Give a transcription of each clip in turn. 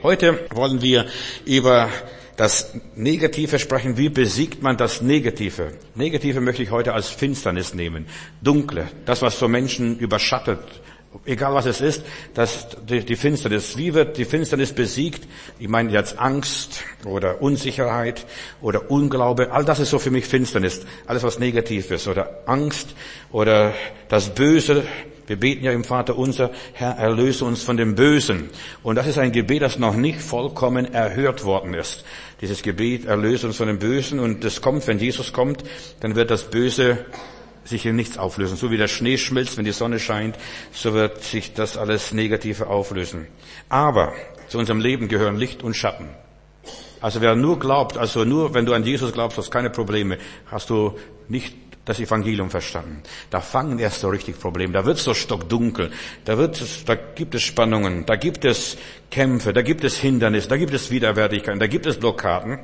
Heute wollen wir über das Negative sprechen. Wie besiegt man das Negative? Negative möchte ich heute als Finsternis nehmen. Dunkle, das, was so Menschen überschattet. Egal was es ist, die Finsternis. Wie wird die Finsternis besiegt? Ich meine jetzt Angst oder Unsicherheit oder Unglaube. All das ist so für mich Finsternis. Alles was negativ ist. Oder Angst oder das Böse. Wir beten ja im Vater unser, Herr, erlöse uns von dem Bösen. Und das ist ein Gebet, das noch nicht vollkommen erhört worden ist. Dieses Gebet, erlöse uns von dem Bösen. Und das kommt, wenn Jesus kommt, dann wird das Böse sich in nichts auflösen. So wie der Schnee schmilzt, wenn die Sonne scheint, so wird sich das alles Negative auflösen. Aber zu unserem Leben gehören Licht und Schatten. Also wer nur glaubt, also nur wenn du an Jesus glaubst, hast keine Probleme, hast du nicht das Evangelium verstanden. Da fangen erst so richtig Probleme. Da wird es so stockdunkel. Da gibt es Spannungen. Da gibt es Kämpfe. Da gibt es Hindernisse. Da gibt es Widerwärtigkeiten. Da gibt es Blockaden.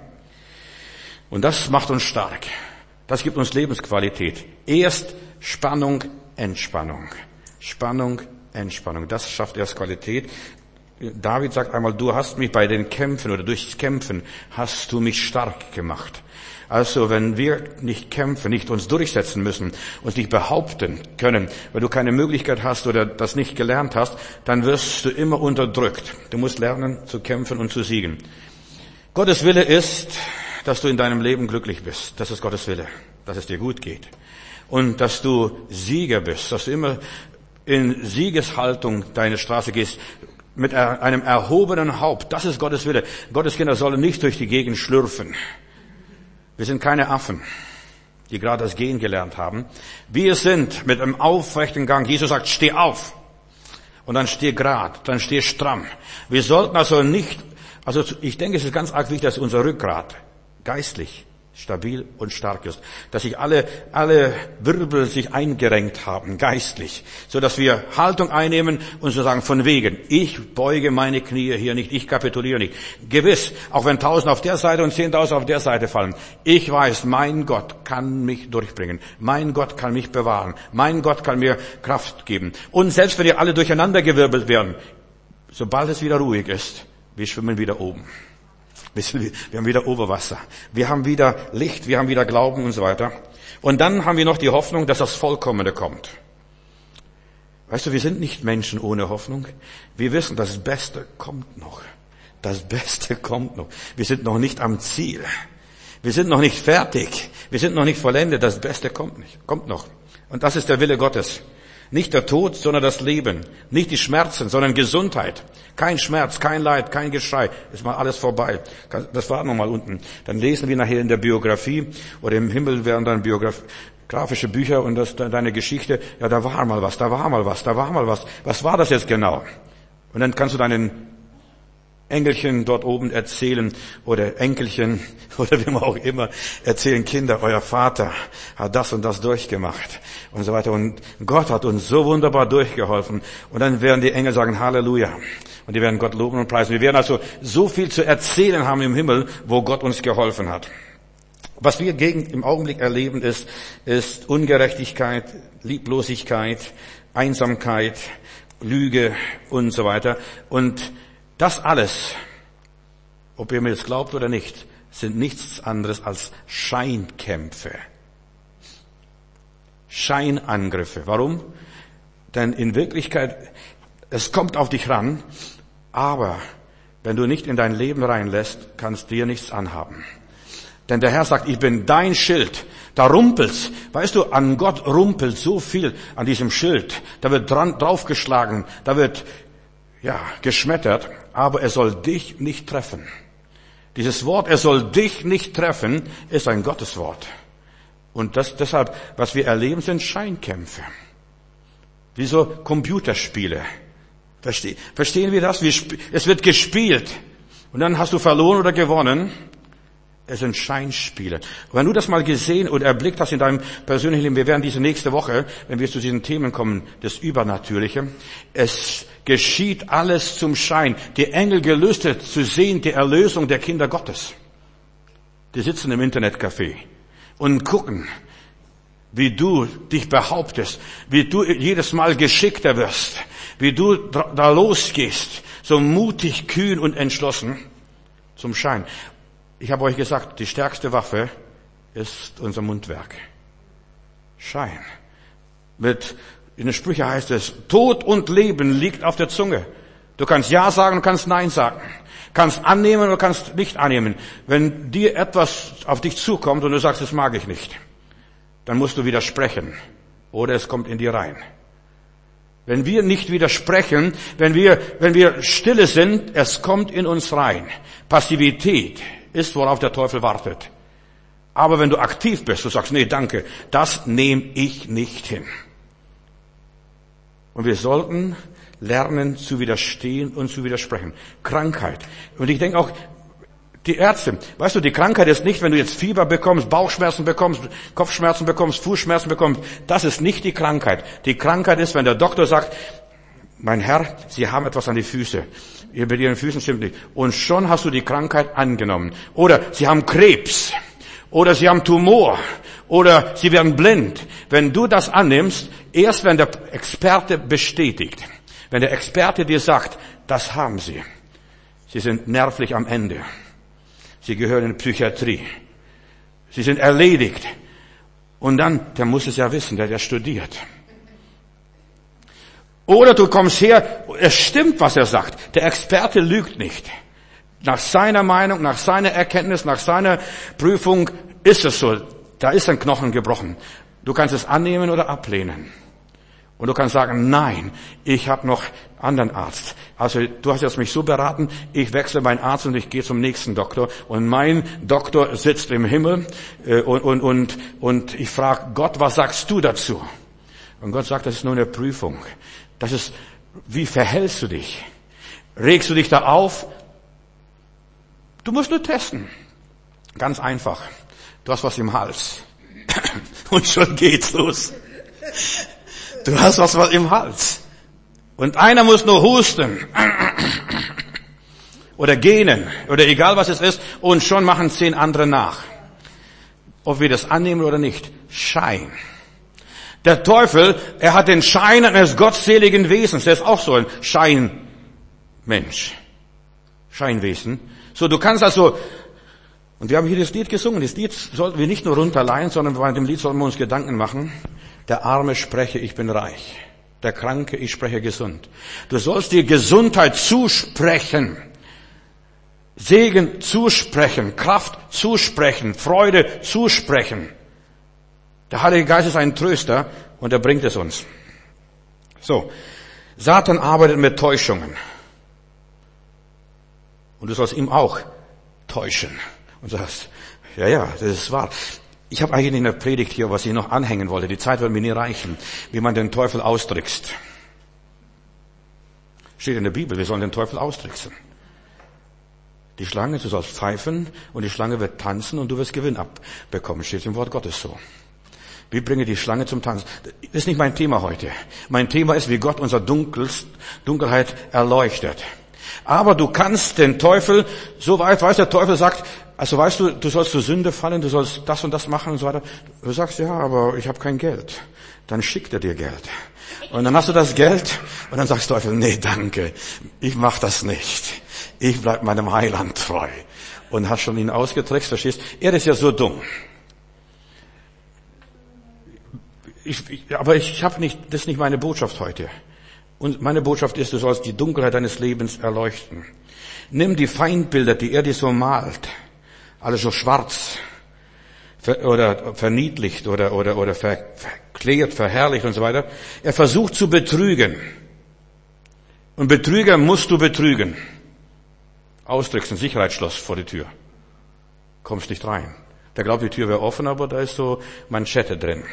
Und das macht uns stark. Das gibt uns Lebensqualität. Erst Spannung, Entspannung. Spannung, Entspannung. Das schafft erst Qualität. David sagt einmal, du hast mich bei den Kämpfen oder durchs Kämpfen hast du mich stark gemacht. Also wenn wir nicht kämpfen, nicht uns durchsetzen müssen, uns nicht behaupten können, weil du keine Möglichkeit hast oder das nicht gelernt hast, dann wirst du immer unterdrückt. Du musst lernen zu kämpfen und zu siegen. Gottes Wille ist, dass du in deinem Leben glücklich bist. Das ist Gottes Wille, dass es dir gut geht. Und dass du Sieger bist, dass du immer in Siegeshaltung deine Straße gehst, mit einem erhobenen Haupt. Das ist Gottes Wille. Gottes Kinder sollen nicht durch die Gegend schlürfen. Wir sind keine Affen, die gerade das Gehen gelernt haben. Wir sind mit einem aufrechten Gang. Jesus sagt, steh auf. Und dann steh grad, dann steh stramm. Wir sollten also nicht, ich denke, es ist ganz arg wichtig, dass unser Rückgrat geistlich stabil und stark ist, dass sich alle Wirbel sich eingerenkt haben, geistlich, so dass wir Haltung einnehmen und so sagen, von wegen, ich beuge meine Knie hier nicht, ich kapituliere nicht. Gewiss, auch wenn 1000 auf der Seite und 10.000 auf der Seite fallen, ich weiß, mein Gott kann mich durchbringen, mein Gott kann mich bewahren, mein Gott kann mir Kraft geben. Und selbst wenn wir alle durcheinandergewirbelt werden, sobald es wieder ruhig ist, wir schwimmen wieder oben. Wir haben wieder Oberwasser. Wir haben wieder Licht, wir haben wieder Glauben und so weiter. Und dann haben wir noch die Hoffnung, dass das Vollkommene kommt. Weißt du, wir sind nicht Menschen ohne Hoffnung. Wir wissen, das Beste kommt noch. Das Beste kommt noch. Wir sind noch nicht am Ziel. Wir sind noch nicht fertig. Wir sind noch nicht vollendet. Das Beste kommt noch. Und das ist der Wille Gottes. Nicht der Tod, sondern das Leben. Nicht die Schmerzen, sondern Gesundheit. Kein Schmerz, kein Leid, kein Geschrei. Ist mal alles vorbei. Das war nochmal unten. Dann lesen wir nachher in der Biografie oder im Himmel werden dann biografische Bücher und deine Geschichte. Ja, da war mal was, da war mal was, da war mal was. Was war das jetzt genau? Und dann kannst du deinen Engelchen dort oben erzählen oder Enkelchen oder wie man auch immer erzählen, Kinder, euer Vater hat das und das durchgemacht und so weiter. Und Gott hat uns so wunderbar durchgeholfen. Und dann werden die Engel sagen, Halleluja. Und die werden Gott loben und preisen. Wir werden also so viel zu erzählen haben im Himmel, wo Gott uns geholfen hat. Was wir im Augenblick erleben ist Ungerechtigkeit, Lieblosigkeit, Einsamkeit, Lüge und so weiter. Und das alles, ob ihr mir das glaubt oder nicht, sind nichts anderes als Scheinkämpfe. Scheinangriffe. Warum? Denn in Wirklichkeit, es kommt auf dich ran, aber wenn du nicht in dein Leben reinlässt, kannst dir nichts anhaben. Denn der Herr sagt, ich bin dein Schild. Da rumpelt's. Weißt du, an Gott rumpelt so viel an diesem Schild. Da wird draufgeschlagen, da wird geschmettert, aber er soll dich nicht treffen. Dieses Wort, er soll dich nicht treffen, ist ein Gotteswort. Und deshalb, was wir erleben, sind Scheinkämpfe. Wie so Computerspiele. Verstehen wir das? Es wird gespielt. Und dann hast du verloren oder gewonnen. Es sind Scheinspiele. Und wenn du das mal gesehen oder erblickt hast in deinem persönlichen Leben, wir werden diese nächste Woche, wenn wir zu diesen Themen kommen, das Übernatürliche, es geschieht alles zum Schein. Die Engel gelüstet zu sehen, die Erlösung der Kinder Gottes. Die sitzen im Internetcafé und gucken. wie du dich behauptest, wie du jedes Mal geschickter wirst, wie du da losgehst, so mutig, kühn und entschlossen zum Schein. Ich habe euch gesagt, die stärkste Waffe ist unser Mundwerk. Schein. In den Sprüchen heißt es, Tod und Leben liegt auf der Zunge. Du kannst Ja sagen und kannst Nein sagen. Kannst annehmen oder kannst nicht annehmen. Wenn dir etwas auf dich zukommt und du sagst, das mag ich nicht, dann musst du widersprechen. Oder es kommt in dir rein. Wenn wir nicht widersprechen, wenn wir stille sind, es kommt in uns rein. Passivität ist, worauf der Teufel wartet. Aber wenn du aktiv bist, du sagst, nee, danke, das nehme ich nicht hin. Und wir sollten lernen zu widerstehen und zu widersprechen. Krankheit. Und ich denke auch, die Ärzte, weißt du, die Krankheit ist nicht, wenn du jetzt Fieber bekommst, Bauchschmerzen bekommst, Kopfschmerzen bekommst, Fußschmerzen bekommst. Das ist nicht die Krankheit. Die Krankheit ist, wenn der Doktor sagt, mein Herr, Sie haben etwas an die Füße. Ihr mit Ihren Füßen stimmt nicht. Und schon hast du die Krankheit angenommen. Oder Sie haben Krebs. Oder Sie haben Tumor. Oder Sie werden blind. Wenn du das annimmst, erst wenn der Experte bestätigt, wenn der Experte dir sagt, das haben Sie. Sie sind nervlich am Ende. Sie gehören in die Psychiatrie. Sie sind erledigt. Und dann, der muss es ja wissen, der studiert. Oder du kommst her, es stimmt, was er sagt. Der Experte lügt nicht. Nach seiner Meinung, nach seiner Erkenntnis, nach seiner Prüfung ist es so. Da ist ein Knochen gebrochen. Du kannst es annehmen oder ablehnen. Und du kannst sagen, nein, ich habe noch anderen Arzt. Also du hast jetzt mich so beraten, ich wechsle meinen Arzt und ich gehe zum nächsten Doktor. Und mein Doktor sitzt im Himmel und ich frage Gott, was sagst du dazu? Und Gott sagt, das ist nur eine Prüfung. Das ist, wie verhältst du dich? Regst du dich da auf? Du musst nur testen. Ganz einfach. Du hast was im Hals. Und schon geht's los. Du hast was im Hals. Und einer muss nur husten. Oder gähnen. Oder egal was es ist. Und schon machen 10 andere nach. Ob wir das annehmen oder nicht. Schein. Der Teufel, er hat den Schein eines gottseligen Wesens. Der ist auch so ein Scheinmensch. Scheinwesen. So, du kannst also, und wir haben hier das Lied gesungen. Das Lied sollten wir nicht nur runterleihen, sondern bei dem Lied sollten wir uns Gedanken machen. Der Arme spreche, ich bin reich. Der Kranke, ich spreche gesund. Du sollst dir Gesundheit zusprechen. Segen zusprechen. Kraft zusprechen. Freude zusprechen. Der Heilige Geist ist ein Tröster und er bringt es uns. So. Satan arbeitet mit Täuschungen. Und du sollst ihm auch täuschen. Und du sagst, ja, das ist wahr. Ich habe eigentlich in der Predigt hier, was ich noch anhängen wollte. Die Zeit wird mir nie reichen, wie man den Teufel austrickst. Steht in der Bibel, wir sollen den Teufel austricksen. Die Schlange, du sollst pfeifen und die Schlange wird tanzen und du wirst Gewinn abbekommen. Steht im Wort Gottes so. Wie bringe die Schlange zum Tanzen? Das ist nicht mein Thema heute. Mein Thema ist, wie Gott unser Dunkelheit erleuchtet. Aber du kannst den Teufel, so weit, weißt der Teufel sagt, also weißt du, du sollst zur Sünde fallen, du sollst das und das machen und so weiter. Du sagst, ja, aber ich habe kein Geld. Dann schickt er dir Geld. Und dann hast du das Geld und dann sagst du Teufel, nee, danke, ich mach das nicht. Ich bleib meinem Heiland treu. Und hast schon ihn ausgetrickst, verstehst? Er ist ja so dumm. Aber ich habe nicht, das ist nicht meine Botschaft heute. Und meine Botschaft ist, du sollst die Dunkelheit deines Lebens erleuchten. Nimm die Feindbilder, die er dir so malt, alles so schwarz oder verniedlicht oder verklärt, verherrlicht und so weiter. Er versucht zu betrügen. Und Betrüger musst du betrügen. Austricksen, Sicherheitsschloss vor die Tür. Kommst nicht rein. Der glaubt, die Tür wäre offen, aber da ist so Manschette drin.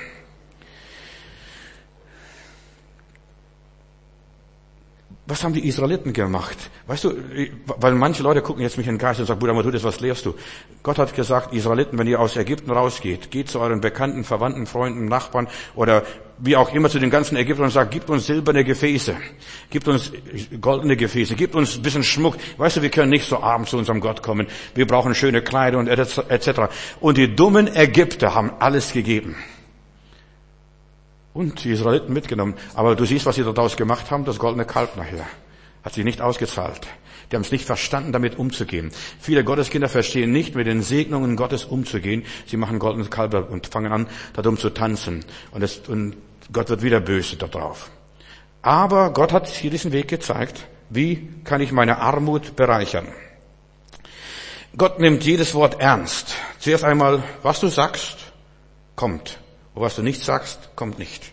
Was haben die Israeliten gemacht? Weißt du, weil manche Leute gucken jetzt mich in den Geist und sagen, Bruder Matthäus, was lehrst du? Gott hat gesagt, Israeliten, wenn ihr aus Ägypten rausgeht, geht zu euren Bekannten, Verwandten, Freunden, Nachbarn oder wie auch immer zu den ganzen Ägyptern und sagt, gibt uns silberne Gefäße, gibt uns goldene Gefäße, gibt uns ein bisschen Schmuck. Weißt du, wir können nicht so arm zu unserem Gott kommen. Wir brauchen schöne Kleider und etc. Und die dummen Ägypter haben alles gegeben. und die Israeliten mitgenommen. Aber du siehst, was sie daraus gemacht haben, das goldene Kalb nachher. Hat sich nicht ausgezahlt. Die haben es nicht verstanden, damit umzugehen. Viele Gotteskinder verstehen nicht, mit den Segnungen Gottes umzugehen. Sie machen goldene Kalber und fangen an, darum zu tanzen. Und Gott wird wieder böse darauf. Aber Gott hat hier diesen Weg gezeigt. Wie kann ich meine Armut bereichern? Gott nimmt jedes Wort ernst. Zuerst einmal, was du sagst, kommt. Und was du nicht sagst, kommt nicht.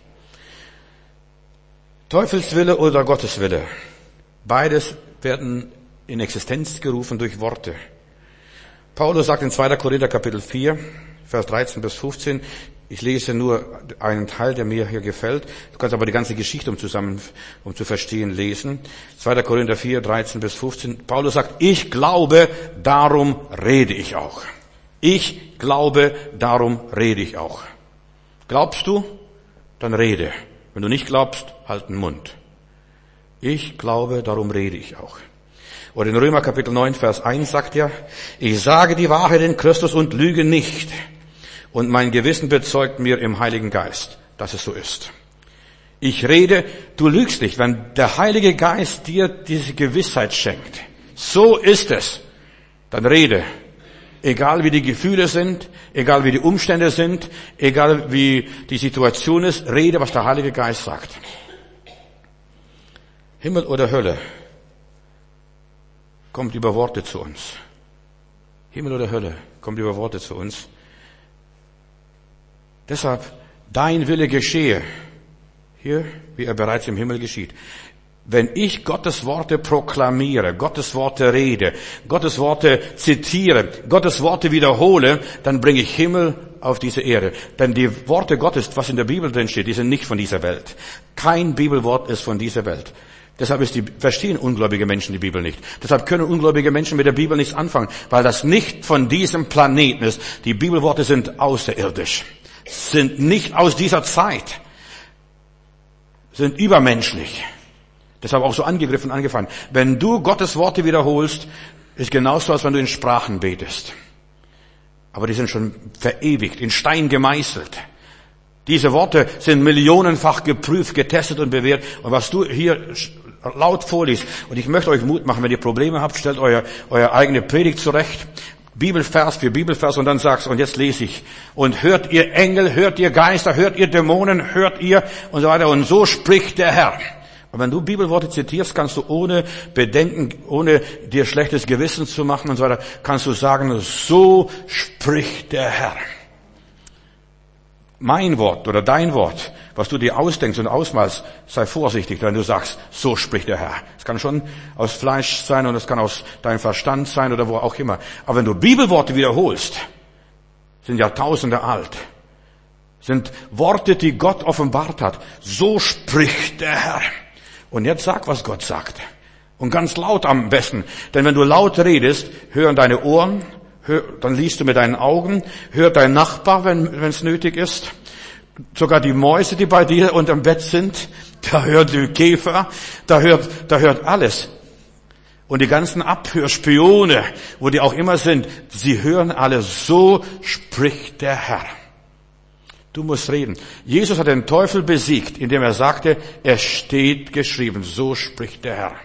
Teufelswille oder Gotteswille. Beides werden in Existenz gerufen durch Worte. Paulus sagt in 2. Korinther Kapitel 4, Vers 13 bis 15, ich lese nur einen Teil, der mir hier gefällt. Du kannst aber die ganze Geschichte um zu verstehen, lesen. 2. Korinther 4, 13 bis 15. Paulus sagt, ich glaube, darum rede ich auch. Ich glaube, darum rede ich auch. Glaubst du? Dann rede. Wenn du nicht glaubst, halt den Mund. Ich glaube, darum rede ich auch. Oder in Römer Kapitel 9, Vers 1 sagt er, ich sage die Wahrheit in Christus und lüge nicht. Und mein Gewissen bezeugt mir im Heiligen Geist, dass es so ist. Ich rede, du lügst nicht, wenn der Heilige Geist dir diese Gewissheit schenkt. So ist es. Dann rede. Egal wie die Gefühle sind, egal wie die Umstände sind, egal wie die Situation ist, rede, was der Heilige Geist sagt. Himmel oder Hölle kommt über Worte zu uns. Himmel oder Hölle kommt über Worte zu uns. Deshalb, dein Wille geschehe, hier, wie er bereits im Himmel geschieht. Wenn ich Gottes Worte proklamiere, Gottes Worte rede, Gottes Worte zitiere, Gottes Worte wiederhole, dann bringe ich Himmel auf diese Erde. Denn die Worte Gottes, was in der Bibel drin steht, die sind nicht von dieser Welt. Kein Bibelwort ist von dieser Welt. Deshalb verstehen ungläubige Menschen die Bibel nicht. Deshalb können ungläubige Menschen mit der Bibel nichts anfangen, weil das nicht von diesem Planeten ist. Die Bibelworte sind außerirdisch, sind nicht aus dieser Zeit, sind übermenschlich. Deshalb auch so angegriffen, angefangen. Wenn du Gottes Worte wiederholst, ist genauso, als wenn du in Sprachen betest. Aber die sind schon verewigt, in Stein gemeißelt. Diese Worte sind millionenfach geprüft, getestet und bewährt. Und was du hier laut vorliest, und ich möchte euch Mut machen, wenn ihr Probleme habt, stellt euer eigene Predigt zurecht. Bibelvers für Bibelvers und dann sagst, und jetzt lese ich. Und hört ihr Engel, hört ihr Geister, hört ihr Dämonen, hört ihr und so weiter. Und so spricht der Herr. Und wenn du Bibelworte zitierst, kannst du ohne Bedenken, ohne dir schlechtes Gewissen zu machen und so weiter, kannst du sagen, so spricht der Herr. Mein Wort oder dein Wort, was du dir ausdenkst und ausmalst, sei vorsichtig, wenn du sagst, so spricht der Herr. Es kann schon aus Fleisch sein und es kann aus deinem Verstand sein oder wo auch immer. Aber wenn du Bibelworte wiederholst, sind Jahrtausende alt, sind Worte, die Gott offenbart hat. So spricht der Herr. Und jetzt sag, was Gott sagt. Und ganz laut am besten. Denn wenn du laut redest, hören deine Ohren, dann liest du mit deinen Augen, hört dein Nachbar, wenn es nötig ist. Sogar die Mäuse, die bei dir unterm Bett sind, da hört die Käfer, da hört alles. Und die ganzen Abhörspione, wo die auch immer sind, sie hören alle, so spricht der Herr. Du musst reden. Jesus hat den Teufel besiegt, indem er sagte, es steht geschrieben, so spricht der Herr.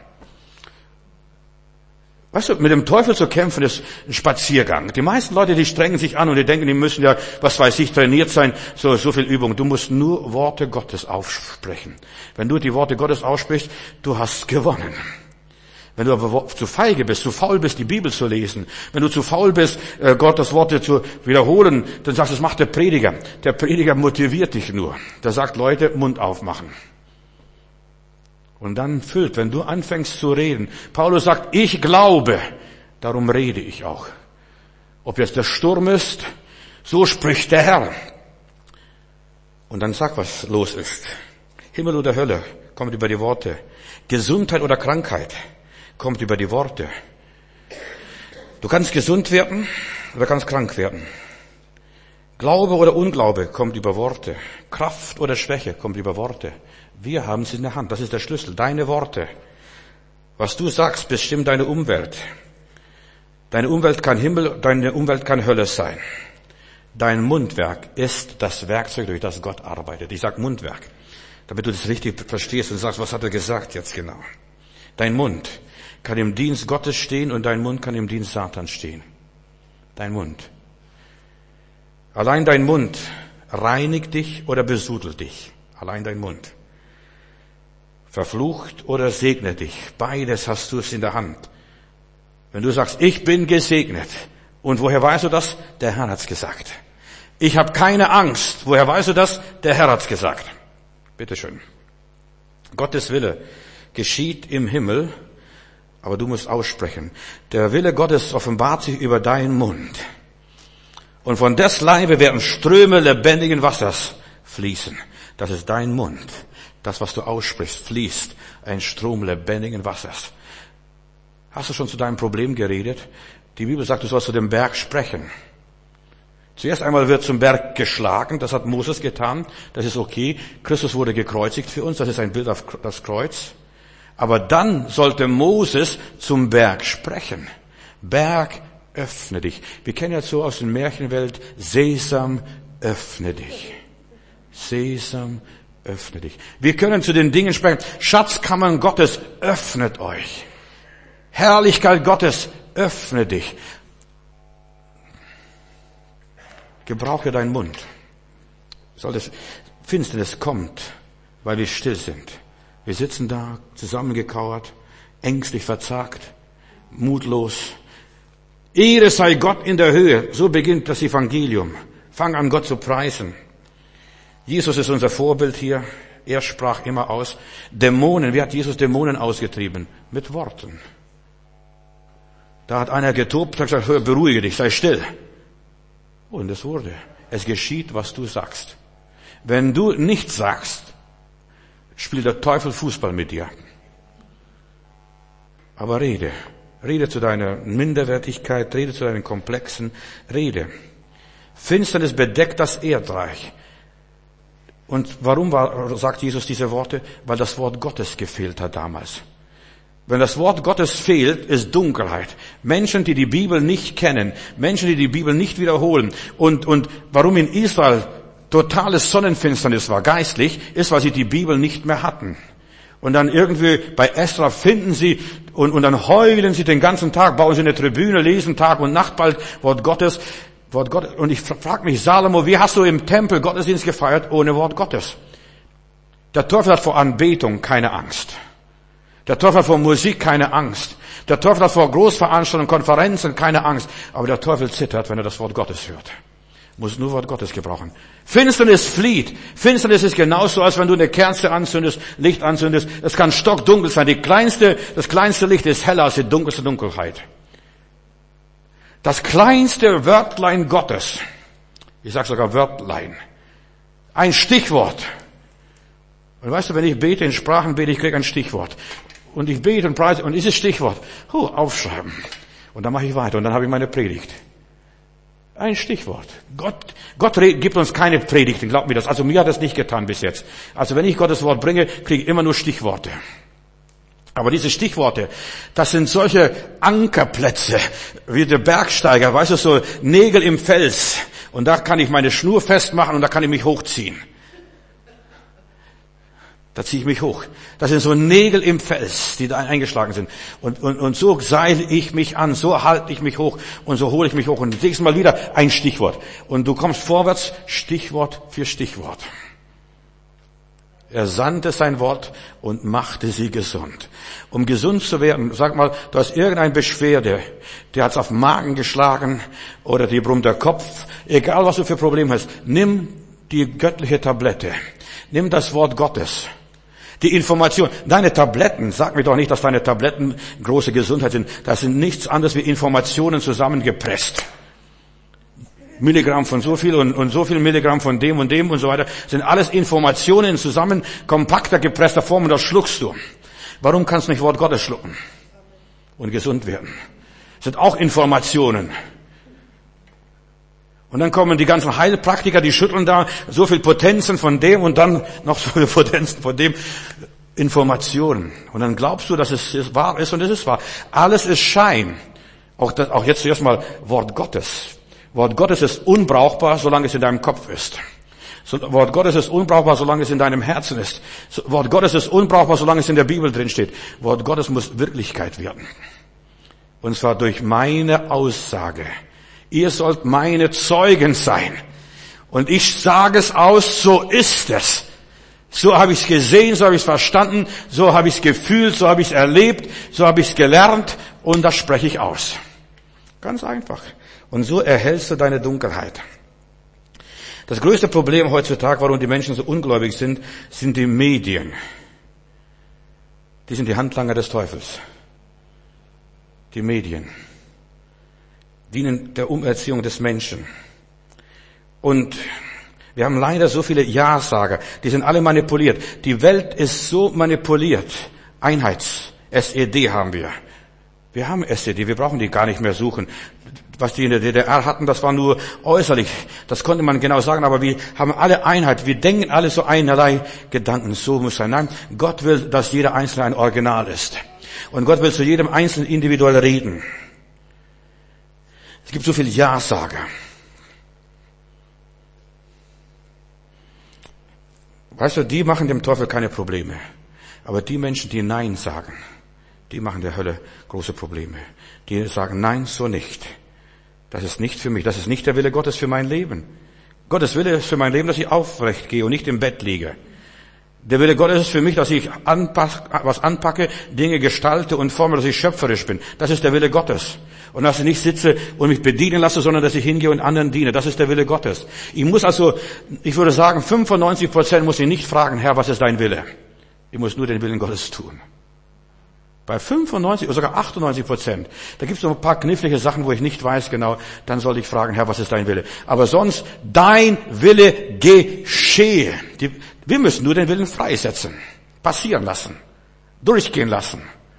Weißt du, mit dem Teufel zu kämpfen ist ein Spaziergang. Die meisten Leute, die strengen sich an und die denken, die müssen ja, was weiß ich, trainiert sein, so viel Übung. Du musst nur Worte Gottes aussprechen. Wenn du die Worte Gottes aussprichst, du hast gewonnen. Wenn du aber zu feige bist, zu faul bist, die Bibel zu lesen, wenn du zu faul bist, Gottes Worte zu wiederholen, dann sagst du, das macht der Prediger. Der Prediger motiviert dich nur. Der sagt, Leute, Mund aufmachen. Und dann füllt, wenn du anfängst zu reden. Paulus sagt, ich glaube, darum rede ich auch. Ob jetzt der Sturm ist, so spricht der Herr. Und dann sag, was los ist. Himmel oder Hölle kommt über die Worte. Gesundheit oder Krankheit kommt über die Worte. Du kannst gesund werden oder kannst krank werden. Glaube oder Unglaube kommt über Worte. Kraft oder Schwäche kommt über Worte. Wir haben es in der Hand. Das ist der Schlüssel. Deine Worte. Was du sagst, bestimmt deine Umwelt. Deine Umwelt kann Himmel, deine Umwelt kann Hölle sein. Dein Mundwerk ist das Werkzeug, durch das Gott arbeitet. Ich sage Mundwerk, damit du das richtig verstehst und sagst, was hat er gesagt jetzt genau. Dein Mund kann im Dienst Gottes stehen und dein Mund kann im Dienst Satans stehen. Dein Mund. Allein dein Mund reinigt dich oder besudelt dich. Allein dein Mund. Verflucht oder segnet dich. Beides hast du es in der Hand. Wenn du sagst, ich bin gesegnet. Und woher weißt du das? Der Herr hat's gesagt. Ich habe keine Angst. Woher weißt du das? Der Herr hat's gesagt. Bitteschön. Gottes Wille geschieht im Himmel, aber du musst aussprechen. Der Wille Gottes offenbart sich über deinen Mund. Und von des Leibe werden Ströme lebendigen Wassers fließen. Das ist dein Mund. Das, was du aussprichst, fließt ein Strom lebendigen Wassers. Hast du schon zu deinem Problem geredet? Die Bibel sagt, du sollst zu dem Berg sprechen. Zuerst einmal wird zum Berg geschlagen, das hat Moses getan, das ist okay. Christus wurde gekreuzigt für uns, das ist ein Bild auf das Kreuz. Aber dann sollte Moses zum Berg sprechen. Berg, öffne dich. Wir kennen ja so aus der Märchenwelt, Sesam, öffne dich. Sesam, öffne dich. Wir können zu den Dingen sprechen, Schatzkammern Gottes, öffnet euch. Herrlichkeit Gottes, öffne dich. Gebrauche deinen Mund. Finsternis kommt, weil wir still sind. Wir sitzen da, zusammengekauert, ängstlich verzagt, mutlos. Ehre sei Gott in der Höhe. So beginnt das Evangelium. Fang an, Gott zu preisen. Jesus ist unser Vorbild hier. Er sprach immer aus. Dämonen, wie hat Jesus Dämonen ausgetrieben? Mit Worten. Da hat einer getobt und gesagt, hör, beruhige dich, sei still. Und es wurde. Es geschieht, was du sagst. Wenn du nichts sagst, spielt der Teufel Fußball mit dir. Aber rede. Rede zu deiner Minderwertigkeit, rede zu deinen Komplexen, rede. Finsternis bedeckt das Erdreich. Und warum sagt Jesus diese Worte? Weil das Wort Gottes gefehlt hat damals. Wenn das Wort Gottes fehlt, ist Dunkelheit. Menschen, die die Bibel nicht kennen, Menschen, die die Bibel nicht wiederholen. Und warum in Israel totales Sonnenfinsternis war, geistlich, ist, weil sie die Bibel nicht mehr hatten. Und dann irgendwie bei Esra finden sie und dann heulen sie den ganzen Tag, bauen sie eine Tribüne, lesen Tag und Nacht bald Wort Gottes. Und ich frage mich, Salomo, wie hast du im Tempel Gottesdienst gefeiert ohne Wort Gottes? Der Teufel hat vor Anbetung keine Angst. Der Teufel hat vor Musik keine Angst. Der Teufel hat vor Großveranstaltungen, Konferenzen keine Angst. Aber der Teufel zittert, wenn er das Wort Gottes hört. Muss nur Wort Gottes gebrauchen. Finsternis flieht. Finsternis ist genauso, als wenn du eine Kerze anzündest, Licht anzündest. Es kann stockdunkel sein. Das kleinste Licht ist heller als die dunkelste Dunkelheit. Das kleinste Wörtlein Gottes. Ich sage sogar Wörtlein. Ein Stichwort. Und weißt du, wenn ich bete, in Sprachen bete, ich kriege ein Stichwort. Und ich bete und preise, und dieses Stichwort, aufschreiben. Und dann mache ich weiter, und dann habe ich meine Predigt. Ein Stichwort. Gott gibt uns keine Predigten, glaubt mir das. Also mir hat das nicht getan bis jetzt. Also wenn ich Gottes Wort bringe, kriege ich immer nur Stichworte. Aber diese Stichworte, das sind solche Ankerplätze, wie der Bergsteiger, weißt du, so Nägel im Fels. Und da kann ich meine Schnur festmachen und da kann ich mich hochziehen. Da ziehe ich mich hoch. Das sind so Nägel im Fels, die da eingeschlagen sind. Und so seile ich mich an, so halte ich mich hoch und so hole ich mich hoch. Und das nächste Mal wieder ein Stichwort. Und du kommst vorwärts, Stichwort für Stichwort. Er sandte sein Wort und machte sie gesund. Um gesund zu werden, sag mal, du hast irgendeine Beschwerde, der hat's auf den Magen geschlagen oder dir brummt der Kopf, egal was du für Probleme hast, nimm die göttliche Tablette, nimm das Wort Gottes. Die Information, deine Tabletten, sag mir doch nicht, dass deine Tabletten große Gesundheit sind. Das sind nichts anderes wie Informationen zusammengepresst. Milligramm von so viel und so viel Milligramm von dem und so weiter. Das sind alles Informationen zusammen, kompakter gepresster Form und das schluckst du. Warum kannst du nicht Wort Gottes schlucken und gesund werden? Das sind auch Informationen. Und dann kommen die ganzen Heilpraktiker, die schütteln da so viel Potenzen von dem und dann noch so viele Potenzen von dem. Informationen. Und dann glaubst du, dass es wahr ist und es ist wahr. Alles ist Schein. Auch jetzt zuerst mal Wort Gottes. Wort Gottes ist unbrauchbar, solange es in deinem Kopf ist. Wort Gottes ist unbrauchbar, solange es in deinem Herzen ist. Wort Gottes ist unbrauchbar, solange es in der Bibel drin steht. Wort Gottes muss Wirklichkeit werden. Und zwar durch meine Aussage. Ihr sollt meine Zeugen sein. Und ich sage es aus, so ist es. So habe ich es gesehen, so habe ich es verstanden, so habe ich es gefühlt, so habe ich es erlebt, so habe ich es gelernt und das spreche ich aus. Ganz einfach. Und so erhältst du deine Dunkelheit. Das größte Problem heutzutage, warum die Menschen so ungläubig sind die Medien. Die sind die Handlanger des Teufels. Die Medien dienen der Umerziehung des Menschen. Und wir haben leider so viele Ja-Sager, die sind alle manipuliert. Die Welt ist so manipuliert. SED haben wir. Wir haben SED, wir brauchen die gar nicht mehr suchen. Was die in der DDR hatten, das war nur äußerlich. Das konnte man genau sagen, aber wir haben alle Einheit. Wir denken alle so einerlei Gedanken. So muss sein. Nein, Gott will, dass jeder Einzelne ein Original ist. Und Gott will zu jedem Einzelnen individuell reden. Es gibt so viele Ja-Sager. Weißt du, die machen dem Teufel keine Probleme. Aber die Menschen, die Nein sagen, die machen der Hölle große Probleme. Die sagen, nein, so nicht. Das ist nicht für mich. Das ist nicht der Wille Gottes für mein Leben. Gottes Wille ist für mein Leben, dass ich aufrecht gehe und nicht im Bett liege. Der Wille Gottes ist für mich, dass ich was anpacke, Dinge gestalte und forme, dass ich schöpferisch bin. Das ist der Wille Gottes. Und dass ich nicht sitze und mich bedienen lasse, sondern dass ich hingehe und anderen diene. Das ist der Wille Gottes. Ich würde sagen, 95% muss ich nicht fragen, Herr, was ist dein Wille? Ich muss nur den Willen Gottes tun. Bei 95 oder sogar 98%, da gibt es noch ein paar knifflige Sachen, wo ich nicht weiß genau, dann soll ich fragen, Herr, was ist dein Wille? Aber sonst, dein Wille geschehe. Wir müssen nur den Willen freisetzen, passieren lassen, durchgehen lassen.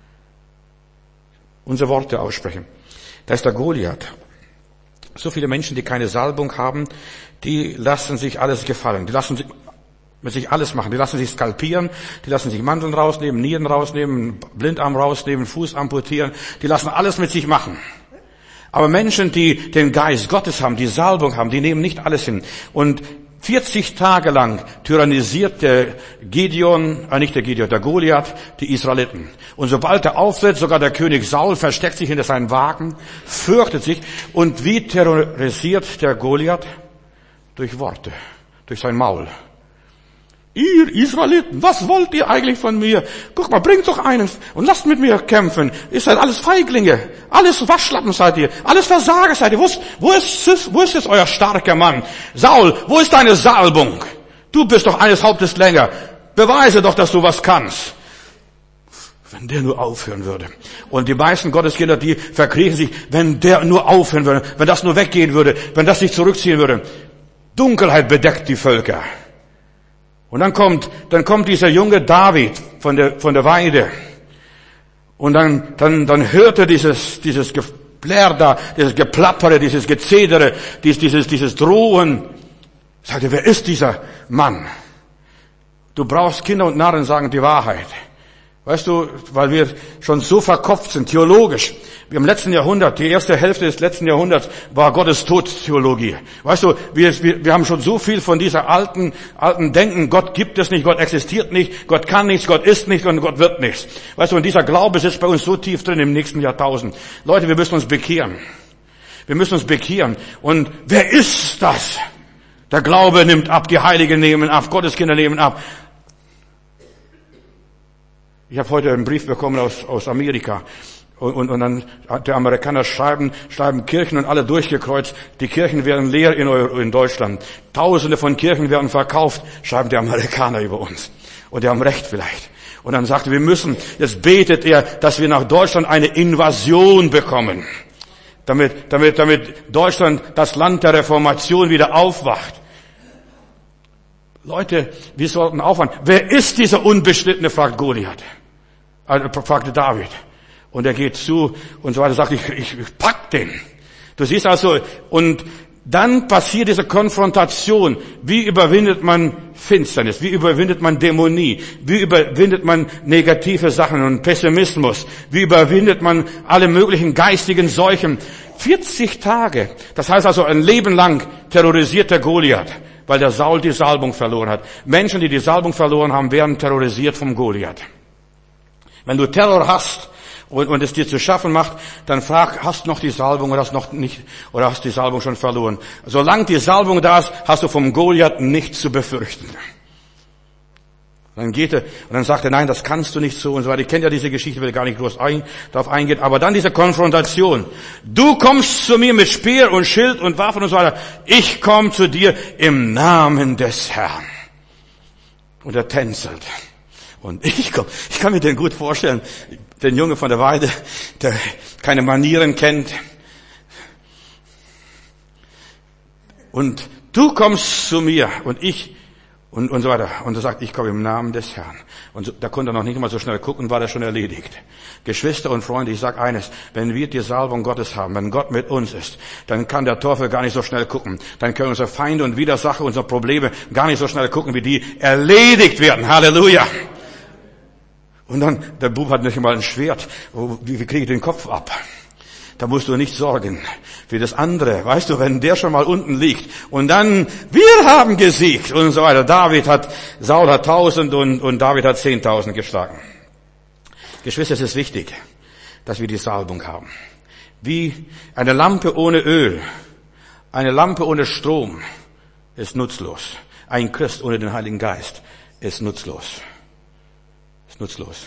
Unsere Worte aussprechen. Da ist der Goliath. So viele Menschen, die keine Salbung haben, die lassen sich alles gefallen. Die lassen sich alles machen. Die lassen sich skalpieren, die lassen sich Mandeln rausnehmen, Nieren rausnehmen, Blindarm rausnehmen, Fuß amputieren. Die lassen alles mit sich machen. Aber Menschen, die den Geist Gottes haben, die Salbung haben, die nehmen nicht alles hin. Und 40 Tage lang tyrannisiert der Goliath, die Israeliten. Und sobald er auftritt, sogar der König Saul versteckt sich hinter seinen Wagen, fürchtet sich. Und wie terrorisiert der Goliath? Durch Worte, durch sein Maul. Ihr Israeliten, was wollt ihr eigentlich von mir? Guck mal, bringt doch einen und lasst mit mir kämpfen. Ihr seid alles Feiglinge, alles Waschlappen seid ihr, alles Versager seid ihr. Wo ist jetzt euer starker Mann? Saul, wo ist deine Salbung? Du bist doch eines Hauptes länger. Beweise doch, dass du was kannst. Wenn der nur aufhören würde. Und die meisten Gotteskinder, die verkriechen sich, wenn der nur aufhören würde, wenn das nur weggehen würde, wenn das sich zurückziehen würde. Dunkelheit bedeckt die Völker. Und dann kommt dieser junge David von der Weide. Und dann hört er dieses Geplärr da, dieses Geplappere, dieses Gezedere, dieses Drohen. Sagt er, wer ist dieser Mann? Du brauchst Kinder und Narren sagen die Wahrheit. Weißt du, weil wir schon so verkopft sind, theologisch. Wir im letzten Jahrhundert, die erste Hälfte des letzten Jahrhunderts war Gottes Tod-Theologie. Weißt du, wir haben schon so viel von dieser alten Denken, Gott gibt es nicht, Gott existiert nicht, Gott kann nichts, Gott ist nicht und Gott wird nichts. Weißt du, und dieser Glaube sitzt bei uns so tief drin im nächsten Jahrtausend. Leute, wir müssen uns bekehren. Wir müssen uns bekehren. Und wer ist das? Der Glaube nimmt ab, die Heiligen nehmen ab, Gottes Kinder nehmen ab. Ich habe heute einen Brief bekommen aus Amerika. Und dann der Amerikaner schreiben Kirchen und alle durchgekreuzt. Die Kirchen werden leer in Deutschland. Tausende von Kirchen werden verkauft, schreiben die Amerikaner über uns. Und die haben recht vielleicht. Und dann sagte, jetzt betet er, dass wir nach Deutschland eine Invasion bekommen. Damit Deutschland, das Land der Reformation, wieder aufwacht. Leute, wir sollten aufwachen. Wer ist dieser Unbeschnittene, fragt Goliath. Fragte David. Und er geht zu und so weiter, sagt, ich pack den. Du siehst also, und Dann passiert diese Konfrontation. Wie überwindet man Finsternis? Wie überwindet man Dämonie? Wie überwindet man negative Sachen und Pessimismus? Wie überwindet man alle möglichen geistigen Seuchen? 40 Tage. Das heißt also ein Leben lang terrorisiert der Goliath, weil der Saul die Salbung verloren hat. Menschen, die die Salbung verloren haben, werden terrorisiert vom Goliath. Wenn du Terror hast, und es dir zu schaffen macht, dann frag, hast du noch die Salbung oder hast noch nicht, oder hast die Salbung schon verloren? Solange die Salbung da ist, hast du vom Goliath nichts zu befürchten. Dann geht er, und dann sagt er, nein, das kannst du nicht so und so weiter. Ich kenne ja diese Geschichte, will gar nicht groß darauf eingehen, aber dann diese Konfrontation. Du kommst zu mir mit Speer und Schild und Waffen und so weiter. Ich komme zu dir im Namen des Herrn. Und er tänzelt. Und ich kann mir den gut vorstellen, den Junge von der Weide, der keine Manieren kennt. Und du kommst zu mir und ich und so weiter. Und er sagt, ich komme im Namen des Herrn. Und so, da konnte er noch nicht mal so schnell gucken, war das schon erledigt. Geschwister und Freunde, ich sage eines, wenn wir die Salbung Gottes haben, wenn Gott mit uns ist, dann kann der Teufel gar nicht so schnell gucken. Dann können unsere Feinde und Widersacher, unsere Probleme gar nicht so schnell gucken, wie die erledigt werden. Halleluja! Und dann, der Bub hat nicht mal ein Schwert. Wie kriege ich den Kopf ab? Da musst du nicht sorgen. Für das andere, weißt du, wenn der schon mal unten liegt. Und dann, wir haben gesiegt und so weiter. Saul hat 1000 und David hat 10.000 geschlagen. Geschwister, es ist wichtig, dass wir die Salbung haben. Wie eine Lampe ohne Öl, eine Lampe ohne Strom ist nutzlos. Ein Christ ohne den Heiligen Geist ist nutzlos. Nutzlos.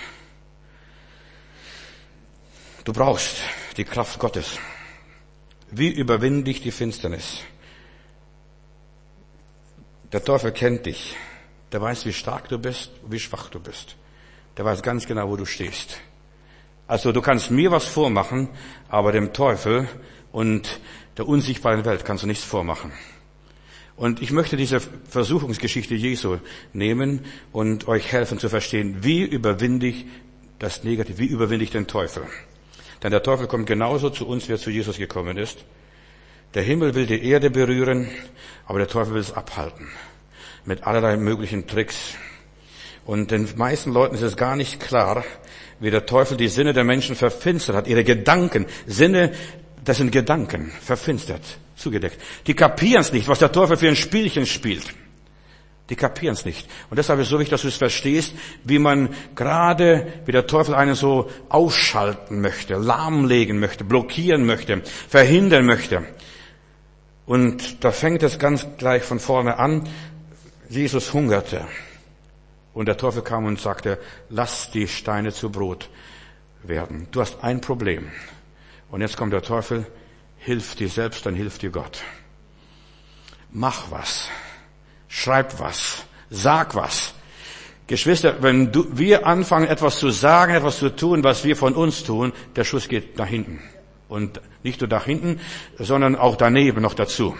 Du brauchst die Kraft Gottes. Wie überwinde ich die Finsternis? Der Teufel kennt dich. Der weiß, wie stark du bist, wie schwach du bist. Der weiß ganz genau, wo du stehst. Also du kannst mir was vormachen, aber dem Teufel und der unsichtbaren Welt kannst du nichts vormachen. Und ich möchte diese Versuchungsgeschichte Jesu nehmen und euch helfen zu verstehen, wie überwinde ich das Negative, wie überwinde ich den Teufel. Denn der Teufel kommt genauso zu uns, wie er zu Jesus gekommen ist. Der Himmel will die Erde berühren, aber der Teufel will es abhalten. Mit allerlei möglichen Tricks. Und den meisten Leuten ist es gar nicht klar, wie der Teufel die Sinne der Menschen verfinstert hat. Ihre Gedanken, Sinne, das sind Gedanken, verfinstert. Zugedeckt. Die kapieren es nicht, was der Teufel für ein Spielchen spielt. Die kapieren es nicht. Und deshalb ist es so wichtig, dass du es verstehst, wie der Teufel einen so ausschalten möchte, lahmlegen möchte, blockieren möchte, verhindern möchte. Und da fängt es ganz gleich von vorne an. Jesus hungerte. Und der Teufel kam und sagte, lass die Steine zu Brot werden. Du hast ein Problem. Und jetzt kommt der Teufel, hilf dir selbst, dann hilft dir Gott. Mach was. Schreib was. Sag was. Geschwister, wenn wir anfangen, etwas zu sagen, etwas zu tun, was wir von uns tun, der Schuss geht nach hinten. Und nicht nur nach hinten, sondern auch daneben noch dazu.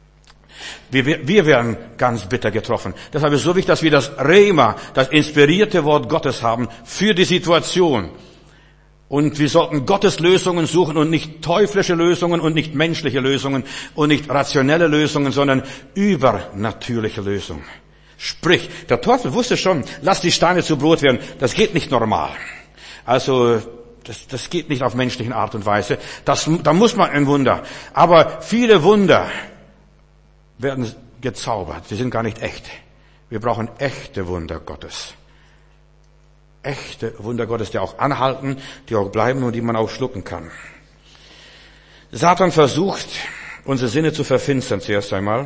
Wir werden ganz bitter getroffen. Deshalb ist es so wichtig, dass wir das Rema, das inspirierte Wort Gottes haben für die Situation. Und wir sollten Gottes Lösungen suchen und nicht teuflische Lösungen und nicht menschliche Lösungen und nicht rationelle Lösungen, sondern übernatürliche Lösungen. Sprich, der Teufel wusste schon, lass die Steine zu Brot werden. Das geht nicht normal. Also, das geht nicht auf menschlichen Art und Weise. Da muss man ein Wunder. Aber viele Wunder werden gezaubert. Sie sind gar nicht echt. Wir brauchen echte Wunder Gottes. Echte Wunder Gottes, die auch anhalten, die auch bleiben und die man auch schlucken kann. Satan versucht, unsere Sinne zu verfinstern zuerst einmal.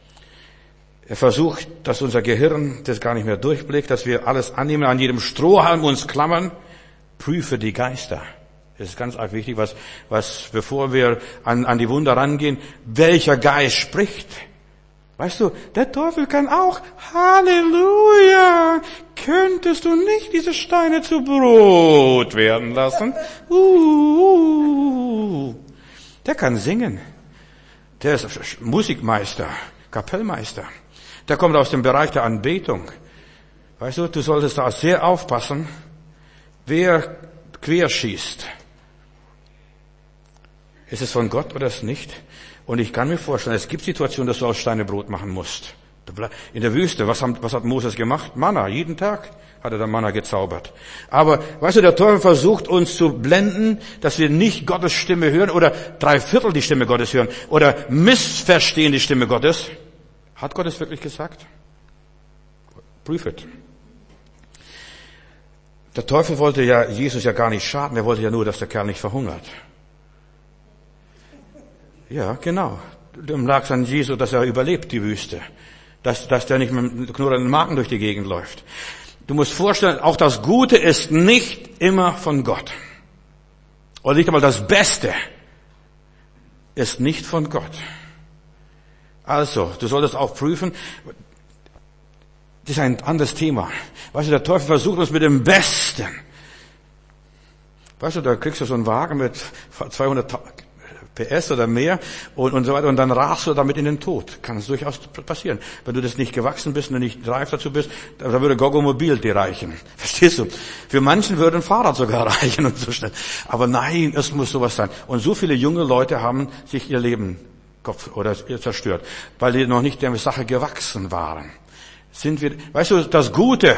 Er versucht, dass unser Gehirn das gar nicht mehr durchblickt, dass wir alles annehmen, an jedem Strohhalm uns klammern. Prüfe die Geister. Das ist ganz arg wichtig, bevor wir an die Wunder rangehen, welcher Geist spricht. Weißt du, der Teufel kann auch, Halleluja, könntest du nicht diese Steine zu Brot werden lassen? Der kann singen. Der ist Musikmeister, Kapellmeister. Der kommt aus dem Bereich der Anbetung. Weißt du solltest da sehr aufpassen, wer querschießt. Ist es von Gott oder ist es nicht? Und ich kann mir vorstellen, es gibt Situationen, dass du aus Steine Brot machen musst. In der Wüste, was hat Moses gemacht? Manna, jeden Tag hat er da Manna gezaubert. Aber, weißt du, der Teufel versucht uns zu blenden, dass wir nicht Gottes Stimme hören oder 3/4 die Stimme Gottes hören oder missverstehen die Stimme Gottes. Hat Gott es wirklich gesagt? Prüf it. Der Teufel wollte ja Jesus ja gar nicht schaden, er wollte ja nur, dass der Kerl nicht verhungert. Ja, genau. Dem lag es an Jesus, dass er überlebt, die Wüste. Dass der nicht mit einem knurrenden Magen durch die Gegend läuft. Du musst vorstellen, auch das Gute ist nicht immer von Gott. Oder nicht einmal das Beste ist nicht von Gott. Also, du solltest auch prüfen, das ist ein anderes Thema. Weißt du, der Teufel versucht uns mit dem Besten. Weißt du, da kriegst du so einen Wagen mit 200 PS oder mehr und so weiter und dann rachst du damit in den Tod. Kann es durchaus passieren. Wenn du das nicht gewachsen bist und nicht reif dazu bist, da würde Gogomobil dir reichen. Verstehst du? Für manchen würde ein Fahrrad sogar reichen und so schnell. Aber nein, es muss sowas sein. Und so viele junge Leute haben sich ihr Leben zerstört, weil die noch nicht der Sache gewachsen waren. Weißt du, das Gute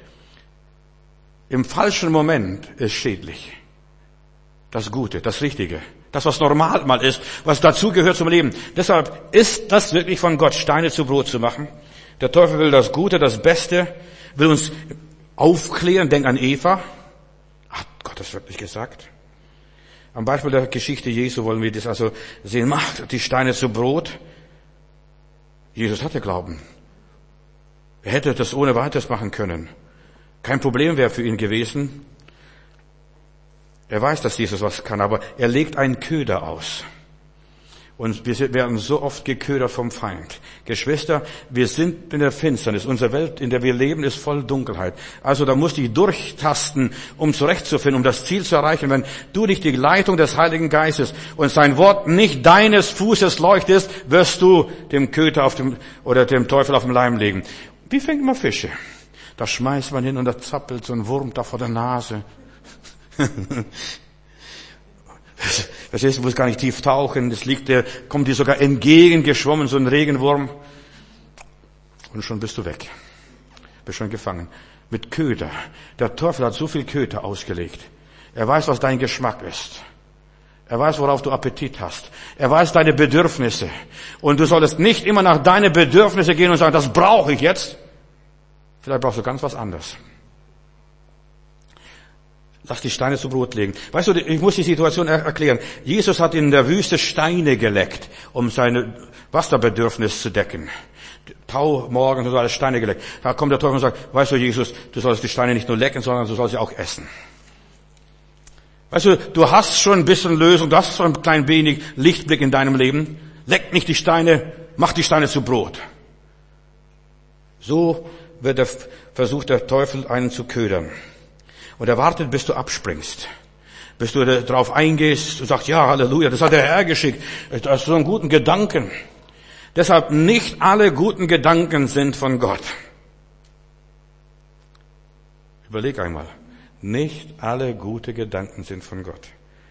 im falschen Moment ist schädlich. Das Gute, das Richtige. Das, was normal mal ist, was dazugehört zum Leben. Deshalb ist das wirklich von Gott, Steine zu Brot zu machen. Der Teufel will das Gute, das Beste, will uns aufklären. Denk an Eva. Hat Gott das wirklich gesagt? Am Beispiel der Geschichte Jesu wollen wir das also sehen. Macht die Steine zu Brot. Jesus hatte Glauben. Er hätte das ohne weiteres machen können. Kein Problem wäre für ihn gewesen. Er weiß, dass Jesus was kann, aber er legt einen Köder aus. Und wir werden so oft geködert vom Feind. Geschwister, wir sind in der Finsternis. Unsere Welt, in der wir leben, ist voll Dunkelheit. Also da musst du dich durchtasten, um zurechtzufinden, um das Ziel zu erreichen. Wenn du nicht die Leitung des Heiligen Geistes und sein Wort nicht deines Fußes leuchtest, wirst du dem Köter oder dem Teufel auf dem Leim legen. Wie fängt man Fische? Da schmeißt man hin und da zappelt so ein Wurm da vor der Nase. Verstehst du, du musst gar nicht tief tauchen, kommt dir sogar entgegengeschwommen, so ein Regenwurm. Und schon bist du weg. Bist schon gefangen. Mit Köder. Der Teufel hat so viel Köder ausgelegt. Er weiß, was dein Geschmack ist. Er weiß, worauf du Appetit hast. Er weiß deine Bedürfnisse. Und du solltest nicht immer nach deinen Bedürfnissen gehen und sagen, das brauche ich jetzt. Vielleicht brauchst du ganz was anderes. Lass die Steine zu Brot legen. Weißt du, ich muss die Situation erklären. Jesus hat in der Wüste Steine geleckt, um seine Wasserbedürfnis zu decken. Tau, Morgen, so alles Steine geleckt. Da kommt der Teufel und sagt, weißt du, Jesus, du sollst die Steine nicht nur lecken, sondern du sollst sie auch essen. Weißt du, du hast schon ein bisschen Lösung, du hast schon ein klein wenig Lichtblick in deinem Leben. Leck nicht die Steine, mach die Steine zu Brot. So versucht der Teufel, einen zu ködern. Und er wartet, bis du abspringst. Bis du darauf eingehst und sagst, ja, Halleluja, das hat der Herr geschickt. Das ist so einen guten Gedanken. Deshalb nicht alle guten Gedanken sind von Gott. Überleg einmal. Nicht alle gute Gedanken sind von Gott.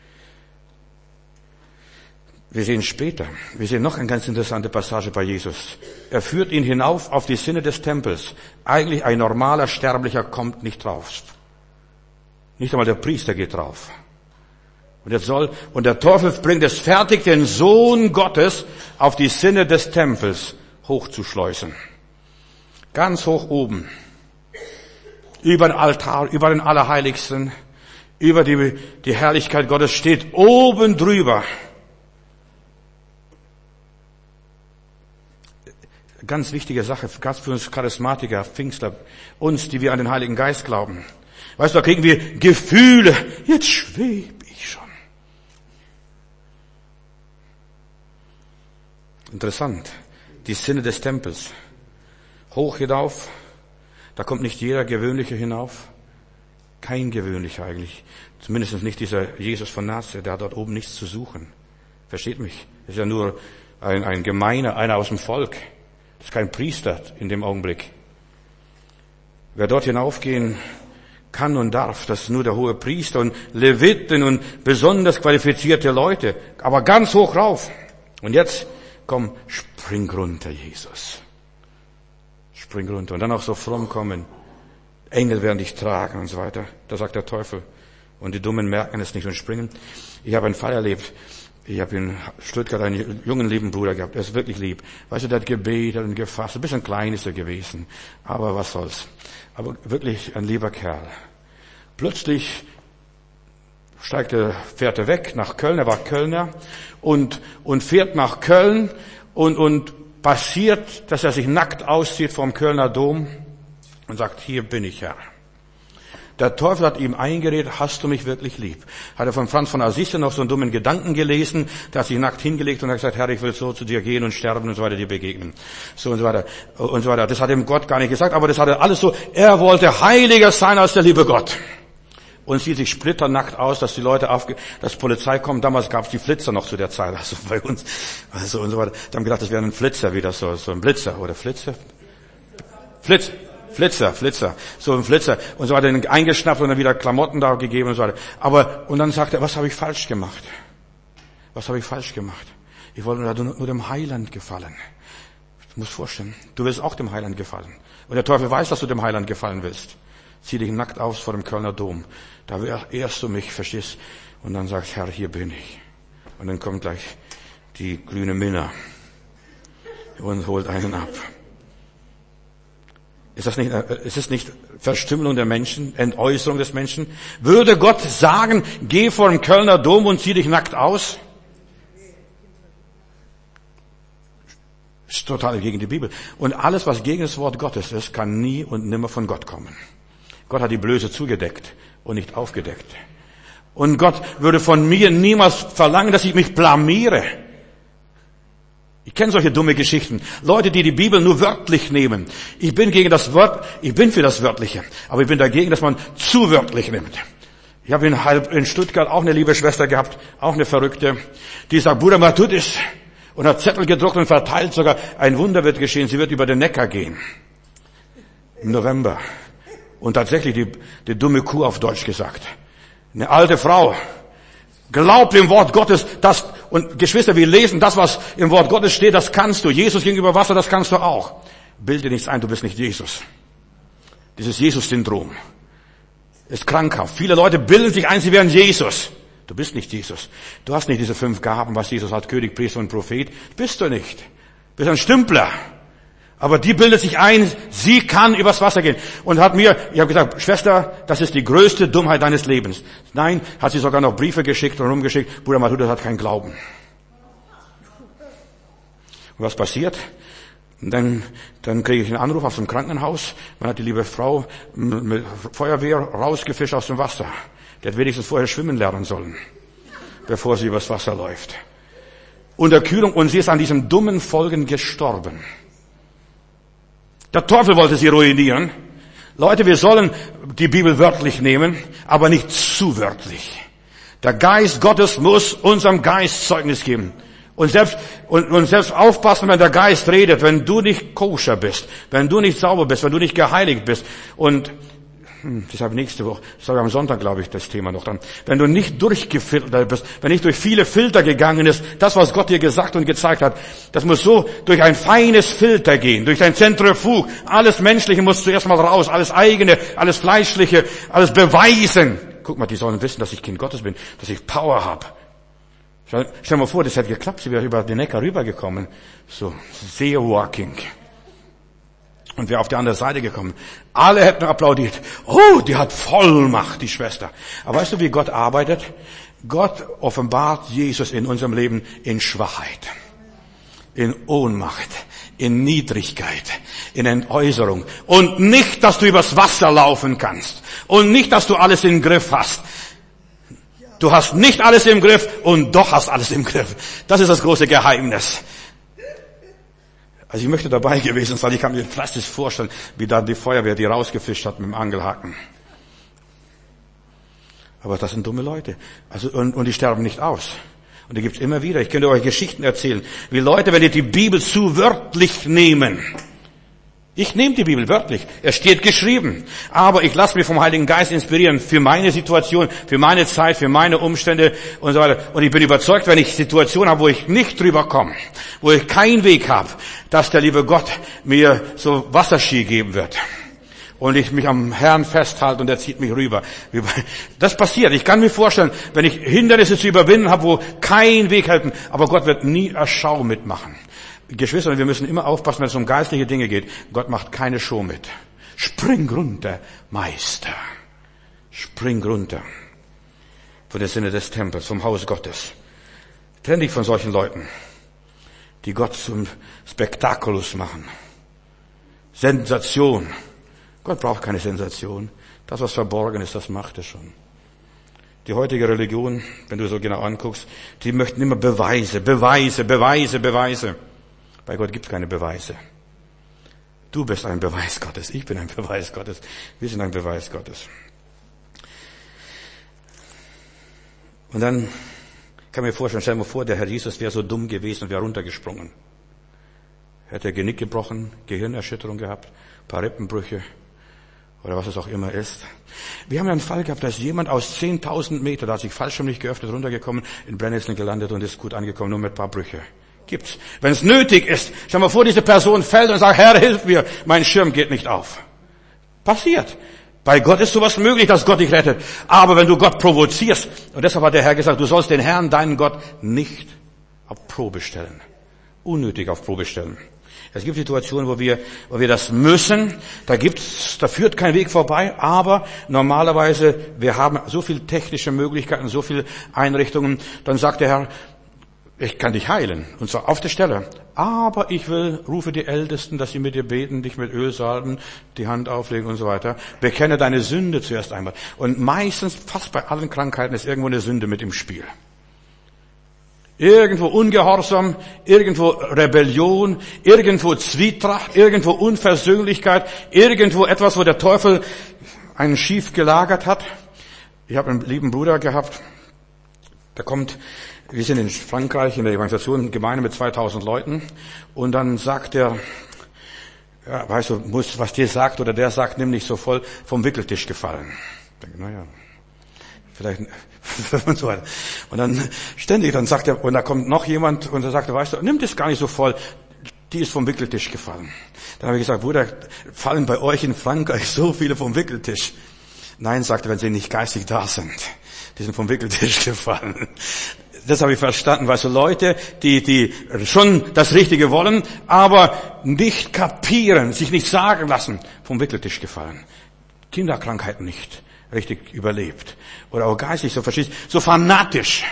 Wir sehen noch eine ganz interessante Passage bei Jesus. Er führt ihn hinauf auf die Zinne des Tempels. Eigentlich ein normaler Sterblicher kommt nicht drauf. Nicht einmal der Priester geht drauf. Und der Teufel bringt es fertig, den Sohn Gottes auf die Zinne des Tempels hochzuschleusen. Ganz hoch oben. Über den Altar, über den Allerheiligsten, über die Herrlichkeit Gottes steht oben drüber. Ganz wichtige Sache, ganz für uns Charismatiker, Pfingstler, uns, die wir an den Heiligen Geist glauben. Weißt du, da kriegen wir Gefühle. Jetzt schwebe ich schon. Interessant. Die Zinne des Tempels. Hoch hinauf. Da kommt nicht jeder Gewöhnliche hinauf. Kein Gewöhnlicher eigentlich. Zumindest nicht dieser Jesus von Nazareth. Der hat dort oben nichts zu suchen. Versteht mich? Das ist ja nur ein Gemeiner, einer aus dem Volk. Das ist kein Priester in dem Augenblick. Wer dort hinaufgehen kann und darf. Das ist nur der hohe Priester und Leviten und besonders qualifizierte Leute. Aber ganz hoch rauf. Und jetzt, komm, spring runter, Jesus. Spring runter. Und dann auch so fromm kommen. Engel werden dich tragen und so weiter. Da sagt der Teufel. Und die Dummen merken es nicht und springen. Ich habe einen Fall erlebt. Ich habe in Stuttgart einen jungen, lieben Bruder gehabt. Er ist wirklich lieb. Weißt du, der hat gebetet und gefasst. Ein bisschen klein ist er gewesen. Aber was soll's. Aber wirklich ein lieber Kerl. Plötzlich fährt er weg nach Köln. Er war Kölner. Und fährt nach Köln und passiert, dass er sich nackt auszieht vom Kölner Dom und sagt, hier bin ich, Herr. Der Teufel hat ihm eingeredet, hast du mich wirklich lieb? Hat er von Franz von Assisi noch so einen dummen Gedanken gelesen, der hat sich nackt hingelegt und hat gesagt, Herr, ich will so zu dir gehen und sterben und so weiter, dir begegnen. So und so weiter. Und so weiter. Das hat ihm Gott gar nicht gesagt, aber das hat er alles so, er wollte heiliger sein als der liebe Gott. Und sieht sich splitternackt aus, dass die Leute dass Polizei kommt. Damals gab es die Flitzer noch zu der Zeit, also bei uns. Also und so weiter. Die haben gedacht, das wäre ein Flitzer, wieder so ein Blitzer, oder Flitzer? Flitzer, so ein Flitzer. Und so hat er ihn eingeschnappt und dann wieder Klamotten da gegeben und so weiter. Und dann sagt er, was habe ich falsch gemacht? Was habe ich falsch gemacht? Ich wollte nur dem Heiland gefallen. Du musst vorstellen, du willst auch dem Heiland gefallen. Und der Teufel weiß, dass du dem Heiland gefallen willst. Zieh dich nackt aus vor dem Kölner Dom. Da ehrst du mich, verstehst? Und dann sagst, Herr, hier bin ich. Und dann kommt gleich die grüne Minna und holt einen ab. Ist es nicht Verstümmelung der Menschen, Entäußerung des Menschen? Würde Gott sagen, geh vor dem Kölner Dom und zieh dich nackt aus? Ist total gegen die Bibel. Und alles, was gegen das Wort Gottes ist, kann nie und nimmer von Gott kommen. Gott hat die Blöße zugedeckt und nicht aufgedeckt. Und Gott würde von mir niemals verlangen, dass ich mich blamiere. Ich kenne solche dumme Geschichten. Leute, die die Bibel nur wörtlich nehmen. Ich bin für das Wörtliche. Aber ich bin dagegen, dass man zu wörtlich nimmt. Ich habe in Stuttgart auch eine liebe Schwester gehabt, auch eine Verrückte, die sagt, Bruder, was tut es? Und hat Zettel gedruckt und verteilt sogar, ein Wunder wird geschehen, sie wird über den Neckar gehen. Im November. Und tatsächlich die dumme Kuh auf Deutsch gesagt. Eine alte Frau. Glaubt dem Wort Gottes, und Geschwister, wir lesen das, was im Wort Gottes steht, das kannst du. Jesus ging über Wasser, das kannst du auch. Bilde nichts ein, du bist nicht Jesus. Dieses Jesus-Syndrom ist krankhaft. Viele Leute bilden sich ein, sie wären Jesus. Du bist nicht Jesus. Du hast nicht diese 5 Gaben, was Jesus hat, König, Priester und Prophet. Bist du nicht. Du bist ein Stümpler. Aber die bildet sich ein, sie kann übers Wasser gehen. Und ich habe gesagt, Schwester, das ist die größte Dummheit deines Lebens. Nein, hat sie sogar noch Briefe geschickt und rumgeschickt. Bruder Matthäus hat keinen Glauben. Und was passiert? Dann kriege ich einen Anruf aus dem Krankenhaus. Man hat die liebe Frau mit Feuerwehr rausgefischt aus dem Wasser. Die hat wenigstens vorher schwimmen lernen sollen, bevor sie übers Wasser läuft. Unter Kühlung, und sie ist an diesen dummen Folgen gestorben. Der Teufel wollte sie ruinieren. Leute, wir sollen die Bibel wörtlich nehmen, aber nicht zu wörtlich. Der Geist Gottes muss unserem Geist Zeugnis geben. Und selbst aufpassen, wenn der Geist redet, wenn du nicht koscher bist, wenn du nicht sauber bist, wenn du nicht geheiligt bist. Und deshalb nächste Woche, das habe ich am Sonntag, glaube ich, das Thema noch dran. Wenn du nicht durchgefiltert bist, wenn nicht durch viele Filter gegangen ist, das, was Gott dir gesagt und gezeigt hat, das muss so durch ein feines Filter gehen, durch ein Zentrifug. Alles Menschliche muss zuerst mal raus, alles Eigene, alles Fleischliche, alles beweisen. Guck mal, die sollen wissen, dass ich Kind Gottes bin, dass ich Power habe. Stell dir mal vor, das hätte geklappt, sie wäre über den Neckar rübergekommen. So, Seewalking. Und wäre auf die andere Seite gekommen. Alle hätten applaudiert. Oh, die hat Vollmacht, die Schwester. Aber weißt du, wie Gott arbeitet? Gott offenbart Jesus in unserem Leben in Schwachheit, in Ohnmacht, in Niedrigkeit, in Entäußerung. Und nicht, dass du übers Wasser laufen kannst. Und nicht, dass du alles im Griff hast. Du hast nicht alles im Griff und doch hast alles im Griff. Das ist das große Geheimnis. Also ich möchte dabei gewesen sein, ich kann mir plastisch vorstellen, wie da die Feuerwehr die rausgefischt hat mit dem Angelhaken. Aber das sind dumme Leute. Also, und die sterben nicht aus. Und die gibt's immer wieder. Ich könnte euch Geschichten erzählen, wie Leute, wenn die Bibel zu wörtlich nehmen, Ich nehme die Bibel wörtlich. Es steht geschrieben. Aber ich lasse mich vom Heiligen Geist inspirieren für meine Situation, für meine Zeit, für meine Umstände und so weiter. Und ich bin überzeugt, wenn ich Situationen habe, wo ich nicht drüber komme, wo ich keinen Weg habe, dass der liebe Gott mir so Wasserski geben wird. Und ich mich am Herrn festhalte und er zieht mich rüber. Das passiert. Ich kann mir vorstellen, wenn ich Hindernisse zu überwinden habe, wo kein Weg helfen, aber Gott wird nie eine Schau mitmachen. Geschwister, wir müssen immer aufpassen, wenn es um geistliche Dinge geht. Gott macht keine Show mit. Spring runter, Meister. Spring runter. Von der Sinne des Tempels, vom Haus Gottes. Trenn dich von solchen Leuten, die Gott zum Spektakulus machen. Sensation. Gott braucht keine Sensation. Das, was verborgen ist, das macht er schon. Die heutige Religion, wenn du so genau anguckst, die möchten immer Beweise. Bei Gott gibt es keine Beweise. Du bist ein Beweis Gottes, ich bin ein Beweis Gottes, wir sind ein Beweis Gottes. Und dann kann ich mir vorstellen, stell dir mal vor, der Herr Jesus wäre so dumm gewesen und wäre runtergesprungen. Hätte er Genick gebrochen, Gehirnerschütterung gehabt, paar Rippenbrüche oder was es auch immer ist. Wir haben ja einen Fall gehabt, da ist jemand aus 10.000 Meter, da hat sich fallschirmlich geöffnet, runtergekommen, in Brennnesseln gelandet und ist gut angekommen, nur mit ein paar Brüche. Gibt's. Wenn es nötig ist, stell mal vor, diese Person fällt und sagt, Herr, hilf mir, mein Schirm geht nicht auf. Passiert. Bei Gott ist sowas möglich, dass Gott dich rettet. Aber wenn du Gott provozierst, und deshalb hat der Herr gesagt, du sollst den Herrn, deinen Gott, nicht auf Probe stellen. Unnötig auf Probe stellen. Es gibt Situationen, wo wir das müssen. Da führt kein Weg vorbei. Aber normalerweise, wir haben so viele technische Möglichkeiten, so viele Einrichtungen. Dann sagt der Herr, ich kann dich heilen, und zwar auf der Stelle. Aber ich rufe die Ältesten, dass sie mit dir beten, dich mit Öl salben, die Hand auflegen und so weiter. Bekenne deine Sünde zuerst einmal. Und meistens, fast bei allen Krankheiten, ist irgendwo eine Sünde mit im Spiel. Irgendwo Ungehorsam, irgendwo Rebellion, irgendwo Zwietracht, irgendwo Unversöhnlichkeit, irgendwo etwas, wo der Teufel einen schief gelagert hat. Ich habe einen lieben Bruder gehabt, wir sind in Frankreich in der Evangelisation, eine Gemeinde mit 2000 Leuten, und dann sagt er, ja, weißt du, was der sagt oder der sagt, nimm nicht so voll vom Wickeltisch gefallen. Ich denke, naja, vielleicht und so weiter. Und dann dann sagt er, und da kommt noch jemand und er sagt, weißt du, nimm das gar nicht so voll, die ist vom Wickeltisch gefallen. Dann habe ich gesagt, Bruder, fallen bei euch in Frankreich so viele vom Wickeltisch? Nein, sagt er, wenn sie nicht geistig da sind. Die sind vom Wickeltisch gefallen. Das habe ich verstanden, weißt du, Leute, die schon das Richtige wollen, aber nicht kapieren, sich nicht sagen lassen, vom Wickeltisch gefallen. Kinderkrankheiten nicht richtig überlebt. Oder auch geistig so verschießt, so fanatisch.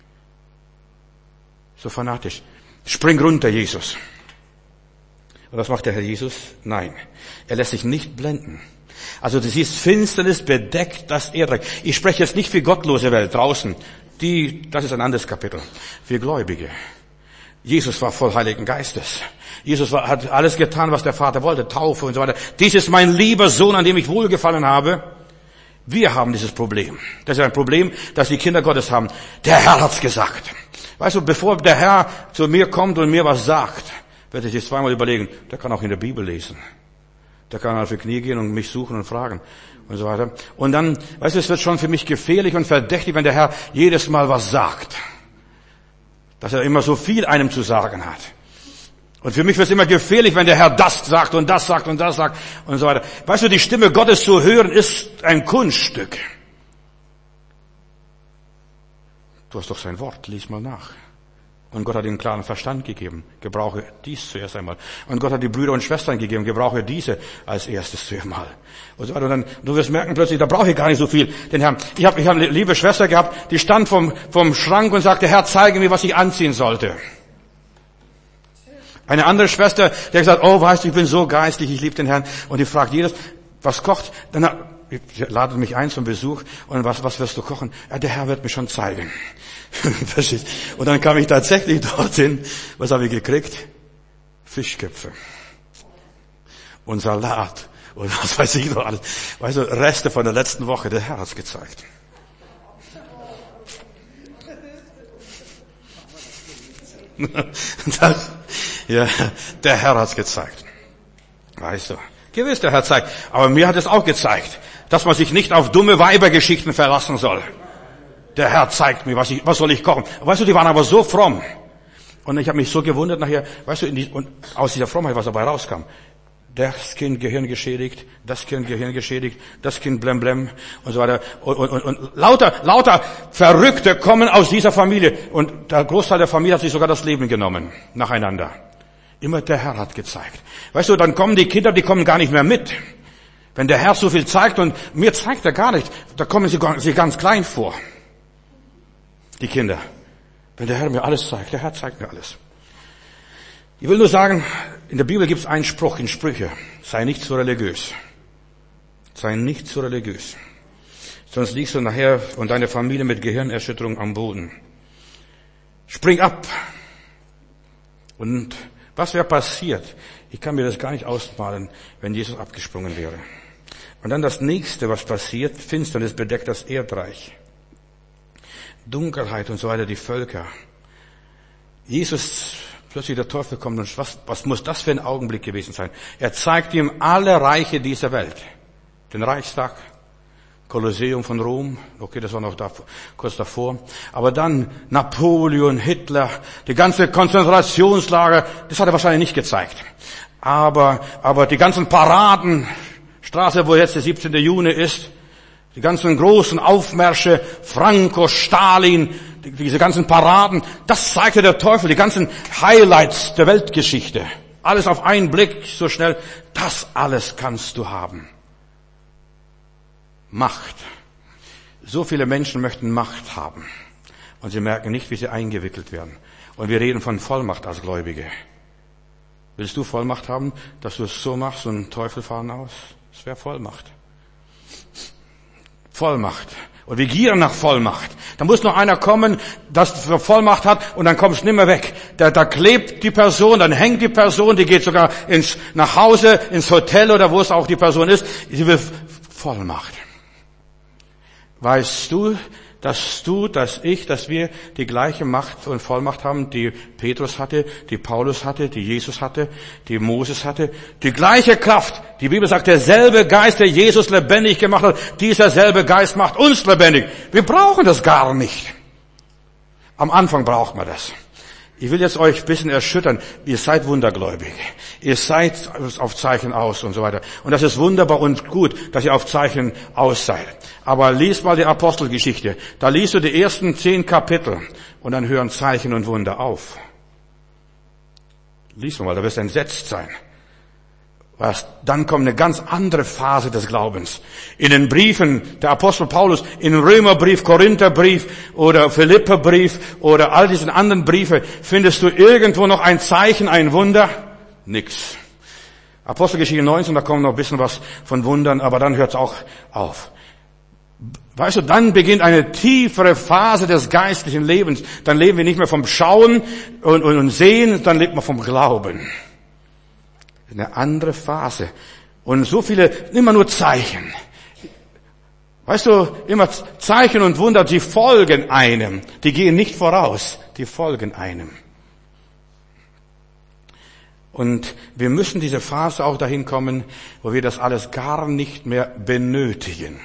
Spring runter, Jesus. Und was macht der Herr Jesus? Nein. Er lässt sich nicht blenden. Also du siehst, Finsternis bedeckt das Erdreich. Ich spreche jetzt nicht für gottlose Welt draußen. Das ist ein anderes Kapitel. Für Gläubige. Jesus war voll Heiligen Geistes. Jesus hat alles getan, was der Vater wollte. Taufe und so weiter. Dies ist mein lieber Sohn, an dem ich wohlgefallen habe. Wir haben dieses Problem. Das ist ein Problem, das die Kinder Gottes haben. Der Herr hat's gesagt. Weißt du, bevor der Herr zu mir kommt und mir was sagt, werde ich sich zweimal überlegen, der kann auch in der Bibel lesen. Der kann auf die Knie gehen und mich suchen und fragen und so weiter. Und dann, weißt du, es wird schon für mich gefährlich und verdächtig, wenn der Herr jedes Mal was sagt. Dass er immer so viel einem zu sagen hat. Und für mich wird es immer gefährlich, wenn der Herr das sagt und das sagt und das sagt und so weiter. Weißt du, die Stimme Gottes zu hören ist ein Kunststück. Du hast doch sein Wort, lies mal nach. Und Gott hat ihnen klaren Verstand gegeben. Gebrauche dies zuerst einmal. Und Gott hat die Brüder und Schwestern gegeben. Gebrauche diese als erstes zuerst mal. Und dann, du wirst merken plötzlich, da brauche ich gar nicht so viel. Den Herrn. Ich hab eine liebe Schwester gehabt, die stand vom Schrank und sagte, Herr, zeige mir, was ich anziehen sollte. Eine andere Schwester, die hat gesagt, oh, weißt du, ich bin so geistlich, ich liebe den Herrn. Und die fragt jedes, was kocht? Dann ladet mich ein zum Besuch. Und was wirst du kochen? Ja, der Herr wird mir schon zeigen. Und dann kam ich tatsächlich dorthin. Was habe ich gekriegt? Fischköpfe. Und Salat. Und was weiß ich noch alles. Weißt du, Reste von der letzten Woche. Der Herr hat's gezeigt. Der Herr hat's gezeigt. Weißt du, gewiss, der Herr zeigt. Aber mir hat es auch gezeigt, dass man sich nicht auf dumme Weibergeschichten verlassen soll. Der Herr zeigt mir, was soll ich kochen. Weißt du, die waren aber so fromm. Und ich habe mich so gewundert nachher, weißt du, und aus dieser Frommheit, was dabei rauskam. Das Kind Gehirn geschädigt, das Kind Gehirn geschädigt, das Kind blem und so weiter. Und lauter Verrückte kommen aus dieser Familie. Und der Großteil der Familie hat sich sogar das Leben genommen, nacheinander. Immer der Herr hat gezeigt. Weißt du, dann kommen die Kinder, die kommen gar nicht mehr mit. Wenn der Herr so viel zeigt und mir zeigt er gar nicht, da kommen sie ganz klein vor. Die Kinder. Wenn der Herr mir alles zeigt, der Herr zeigt mir alles. Ich will nur sagen, in der Bibel gibt es einen Spruch in Sprüche. Sei nicht so religiös. Sei nicht so religiös. Sonst liegst du nachher und deine Familie mit Gehirnerschütterung am Boden. Spring ab. Und was wäre passiert? Ich kann mir das gar nicht ausmalen, wenn Jesus abgesprungen wäre. Und dann das nächste, was passiert, Finsternis bedeckt das Erdreich. Dunkelheit und so weiter, die Völker. Jesus, plötzlich der Teufel kommt und was muss das für ein Augenblick gewesen sein? Er zeigt ihm alle Reiche dieser Welt. Den Reichstag, Kolosseum von Rom, okay, das war noch kurz davor. Aber dann Napoleon, Hitler, die ganze Konzentrationslager, das hat er wahrscheinlich nicht gezeigt. Aber die ganzen Paraden, Straße, wo jetzt der 17. Juni ist, die ganzen großen Aufmärsche, Franco, Stalin, diese ganzen Paraden, das zeigte der Teufel, die ganzen Highlights der Weltgeschichte. Alles auf einen Blick, so schnell, das alles kannst du haben. Macht. So viele Menschen möchten Macht haben. Und sie merken nicht, wie sie eingewickelt werden. Und wir reden von Vollmacht als Gläubige. Willst du Vollmacht haben, dass du es so machst und Teufel fahren aus? Das wäre Vollmacht. Vollmacht. Und wir gieren nach Vollmacht. Da muss noch einer kommen, das für Vollmacht hat, und dann kommst du nicht mehr weg. Da klebt die Person, dann hängt die Person, die geht sogar nach Hause, ins Hotel oder wo es auch die Person ist. Sie will Vollmacht. Weißt du, dass wir die gleiche Macht und Vollmacht haben, die Petrus hatte, die Paulus hatte, die Jesus hatte, die Moses hatte? Die gleiche Kraft. Die Bibel sagt, derselbe Geist, der Jesus lebendig gemacht hat, dieser selbe Geist macht uns lebendig. Wir brauchen das gar nicht. Am Anfang braucht man das. Ich will jetzt euch ein bisschen erschüttern. Ihr seid wundergläubig. Ihr seid auf Zeichen aus und so weiter. Und das ist wunderbar und gut, dass ihr auf Zeichen aus seid. Aber lies mal die Apostelgeschichte. Da liest du die ersten 10 Kapitel und dann hören Zeichen und Wunder auf. Lies mal, da wirst du entsetzt sein. Dann kommt eine ganz andere Phase des Glaubens. In den Briefen der Apostel Paulus, in den Römerbrief, Korintherbrief oder Philipperbrief oder all diesen anderen Briefe, findest du irgendwo noch ein Zeichen, ein Wunder? Nix. Apostelgeschichte 19, da kommt noch ein bisschen was von Wundern, aber dann hört's auch auf. Weißt du, dann beginnt eine tiefere Phase des geistlichen Lebens. Dann leben wir nicht mehr vom Schauen und Sehen, dann lebt man vom Glauben. Eine andere Phase. Und so viele, immer nur Zeichen. Weißt du, immer Zeichen und Wunder, die folgen einem. Die gehen nicht voraus, die folgen einem. Und wir müssen diese Phase auch dahin kommen, wo wir das alles gar nicht mehr benötigen.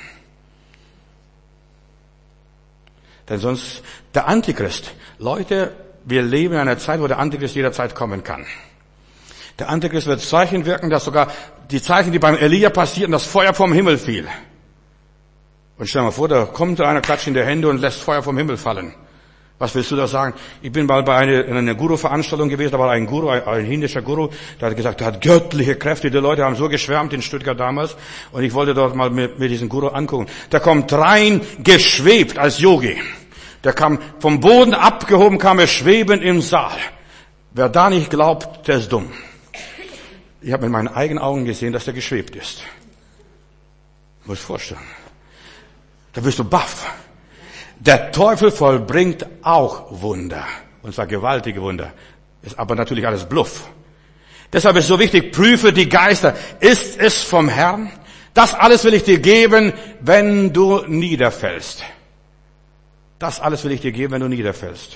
Denn sonst, der Antichrist, Leute, wir leben in einer Zeit, wo der Antichrist jederzeit kommen kann. Der Antichrist wird Zeichen wirken, dass sogar die Zeichen, die beim Elia passierten, das Feuer vom Himmel fiel. Und stell dir mal vor, da kommt einer, klatscht in die Hände und lässt Feuer vom Himmel fallen. Was willst du da sagen? Ich bin mal bei einer Guru-Veranstaltung gewesen, da war ein Guru, ein indischer Guru, der hat gesagt, der hat göttliche Kräfte. Die Leute haben so geschwärmt in Stuttgart damals. Und ich wollte dort mal mir diesen Guru angucken. Der kommt rein geschwebt als Yogi. Der kam vom Boden abgehoben, kam er schwebend im Saal. Wer da nicht glaubt, der ist dumm. Ich habe mit meinen eigenen Augen gesehen, dass der geschwebt ist. Muss ich vorstellen. Da wirst du baff. Der Teufel vollbringt auch Wunder. Und zwar gewaltige Wunder. Ist aber natürlich alles Bluff. Deshalb ist es so wichtig, prüfe die Geister. Ist es vom Herrn? Das alles will ich dir geben, wenn du niederfällst. Das alles will ich dir geben, wenn du niederfällst.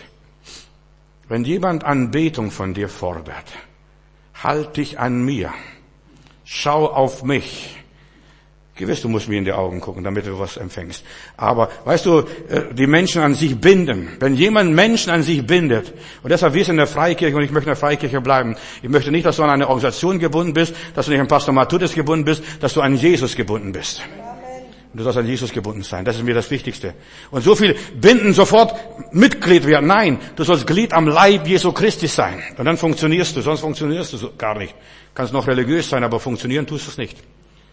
Wenn jemand Anbetung von dir fordert, halt dich an mir. Schau auf mich. Gewiss, du musst mir in die Augen gucken, damit du was empfängst. Aber, weißt du, die Menschen an sich binden. Wenn jemand Menschen an sich bindet, und deshalb, wir sind in der Freikirche und ich möchte in der Freikirche bleiben. Ich möchte nicht, dass du an eine Organisation gebunden bist, dass du nicht an Pastor Matthäus gebunden bist, dass du an Jesus gebunden bist. Und du sollst an Jesus gebunden sein. Das ist mir das Wichtigste. Und so viel binden sofort Mitglied werden. Nein, du sollst Glied am Leib Jesu Christi sein. Und dann funktionierst du, sonst funktionierst du gar nicht. Kannst noch religiös sein, aber funktionieren tust du es nicht.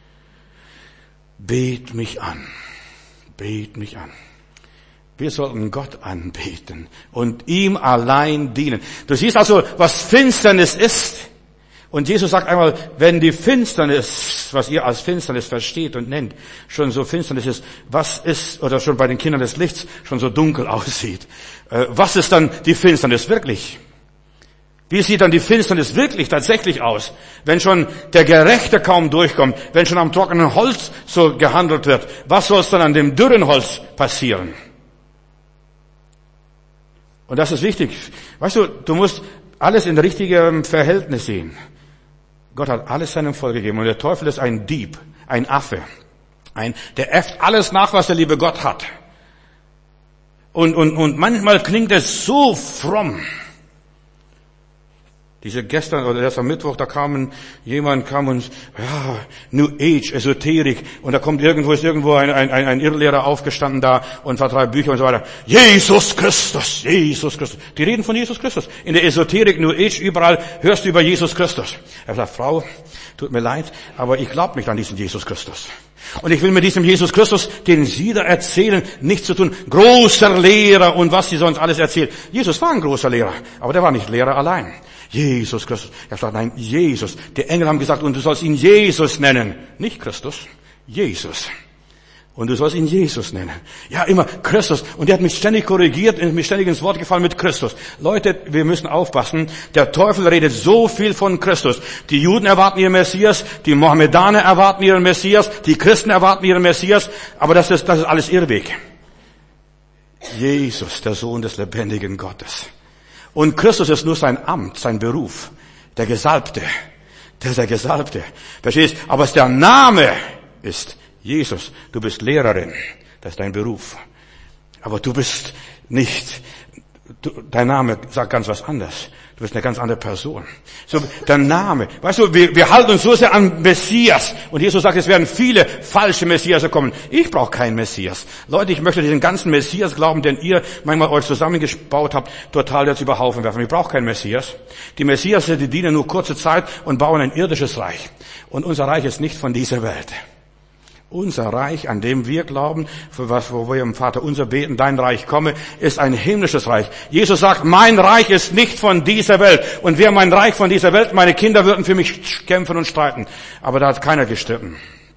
Bet mich an. Bet mich an. Wir sollten Gott anbeten und ihm allein dienen. Du siehst also, was Finsternis ist. Und Jesus sagt einmal, wenn die Finsternis, was ihr als Finsternis versteht und nennt, schon so Finsternis ist, was ist, oder schon bei den Kindern des Lichts schon so dunkel aussieht, was ist dann die Finsternis wirklich? Wie sieht dann die Finsternis wirklich tatsächlich aus, wenn schon der Gerechte kaum durchkommt, wenn schon am trockenen Holz so gehandelt wird? Was soll es dann an dem dürren Holz passieren? Und das ist wichtig. Weißt du, du musst alles in richtigem Verhältnis sehen. Gott hat alles seinem Volk gegeben und der Teufel ist ein Dieb, ein Affe, der äfft alles nach, was der liebe Gott hat. Und manchmal klingt es so fromm. Gestern oder erst am Mittwoch, da jemand kam und, ja, New Age, Esoterik, und da ist irgendwo ein Irrlehrer aufgestanden da und vertreibt Bücher und so weiter. Jesus Christus, Jesus Christus. Die reden von Jesus Christus. In der Esoterik, New Age, überall hörst du über Jesus Christus. Er sagt, Frau, tut mir leid, aber ich glaube nicht an diesen Jesus Christus. Und ich will mit diesem Jesus Christus, den Sie da erzählen, nichts zu tun. Großer Lehrer und was Sie sonst alles erzählen. Jesus war ein großer Lehrer, aber der war nicht Lehrer allein. Jesus Christus. Er sagt, nein, Jesus. Die Engel haben gesagt, und du sollst ihn Jesus nennen. Nicht Christus, Jesus. Und du sollst ihn Jesus nennen. Ja, immer Christus. Und der hat mich ständig korrigiert, mich ständig ins Wort gefallen mit Christus. Leute, wir müssen aufpassen. Der Teufel redet so viel von Christus. Die Juden erwarten ihren Messias, die Mohammedaner erwarten ihren Messias, die Christen erwarten ihren Messias. Aber das ist alles Irrweg. Jesus, der Sohn des lebendigen Gottes. Und Christus ist nur sein Amt, sein Beruf. Der Gesalbte. Der ist der Gesalbte. Verstehst? Aber der Name ist Jesus. Du bist Lehrerin. Das ist dein Beruf. Aber du bist nicht, dein Name sagt ganz was anderes. Du bist eine ganz andere Person. So, der Name. Weißt du, wir halten uns so sehr an Messias. Und Jesus sagt, es werden viele falsche Messias kommen. Ich brauche keinen Messias. Leute, ich möchte diesen ganzen Messias glauben, den ihr manchmal euch zusammengebaut habt, total jetzt über Haufen werfen. Ich brauche keinen Messias. Die Messias, die dienen nur kurze Zeit und bauen ein irdisches Reich. Und unser Reich ist nicht von dieser Welt. Unser Reich, an dem wir glauben, wo wir im Vater unser beten, dein Reich komme, ist ein himmlisches Reich. Jesus sagt, mein Reich ist nicht von dieser Welt. Und wäre mein Reich von dieser Welt, meine Kinder würden für mich kämpfen und streiten. Aber da hat keiner gestritten.